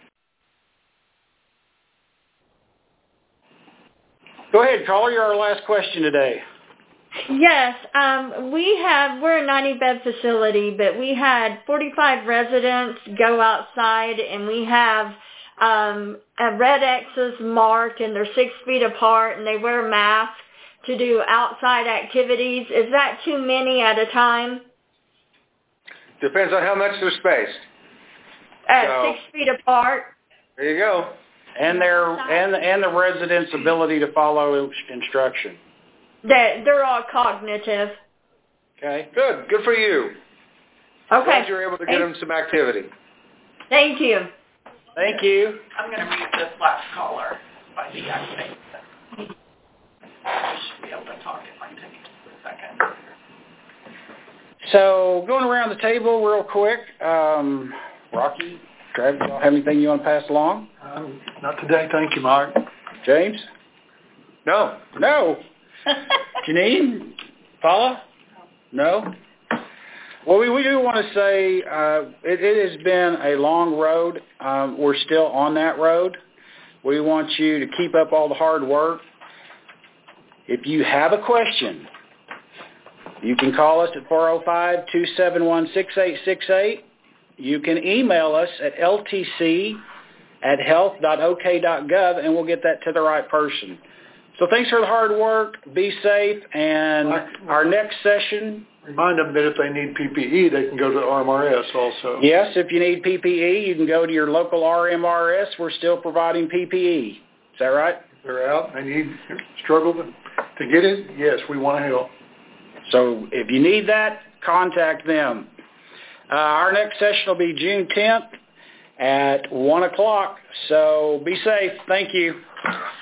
[SPEAKER 1] Go ahead, caller. You're our last question today.
[SPEAKER 7] Yes, um, we have, we're a ninety-bed facility, but we had forty-five residents go outside, and we have um, a red X's marked, and they're six feet apart, and they wear masks to do outside activities. Is that too many at a time?
[SPEAKER 2] Depends on how much they're spaced.
[SPEAKER 7] At
[SPEAKER 2] so,
[SPEAKER 7] six feet apart?
[SPEAKER 2] There you go.
[SPEAKER 1] And their and and the residents' ability to follow instruction.
[SPEAKER 7] They're, they're all cognitive.
[SPEAKER 2] Okay, good. Good for you.
[SPEAKER 7] Okay.
[SPEAKER 2] Glad you're able to get them some activity.
[SPEAKER 7] Thank you.
[SPEAKER 1] Thank you.
[SPEAKER 4] I'm going to mute this last caller by deactivating them. I should be able to talk if I take a second.
[SPEAKER 1] So going around the table real quick, um, Rocky, Travis, y'all have anything you want to pass along?
[SPEAKER 23] Um, not today, thank you, Mark.
[SPEAKER 1] James?
[SPEAKER 2] No.
[SPEAKER 1] No. Janine? Paula? No? Well, we, we do want to say uh, it, it has been a long road. Um, we're still on that road. We want you to keep up all the hard work. If you have a question, you can call us at four oh five, two seven one, six eight six eight. You can email us at L T C at health dot O K dot gov, and we'll get that to the right person. So thanks for the hard work. Be safe. And our next session...
[SPEAKER 23] Remind them that if they need P P E, they can go to R M R S also.
[SPEAKER 1] Yes, if you need P P E, you can go to your local R M R S. We're still providing P P E. Is that right?
[SPEAKER 23] If they're out, they need struggle to, to get it, yes, we want to help.
[SPEAKER 1] So if you need that, contact them. Uh, our next session will be June tenth at one o'clock. So be safe. Thank you.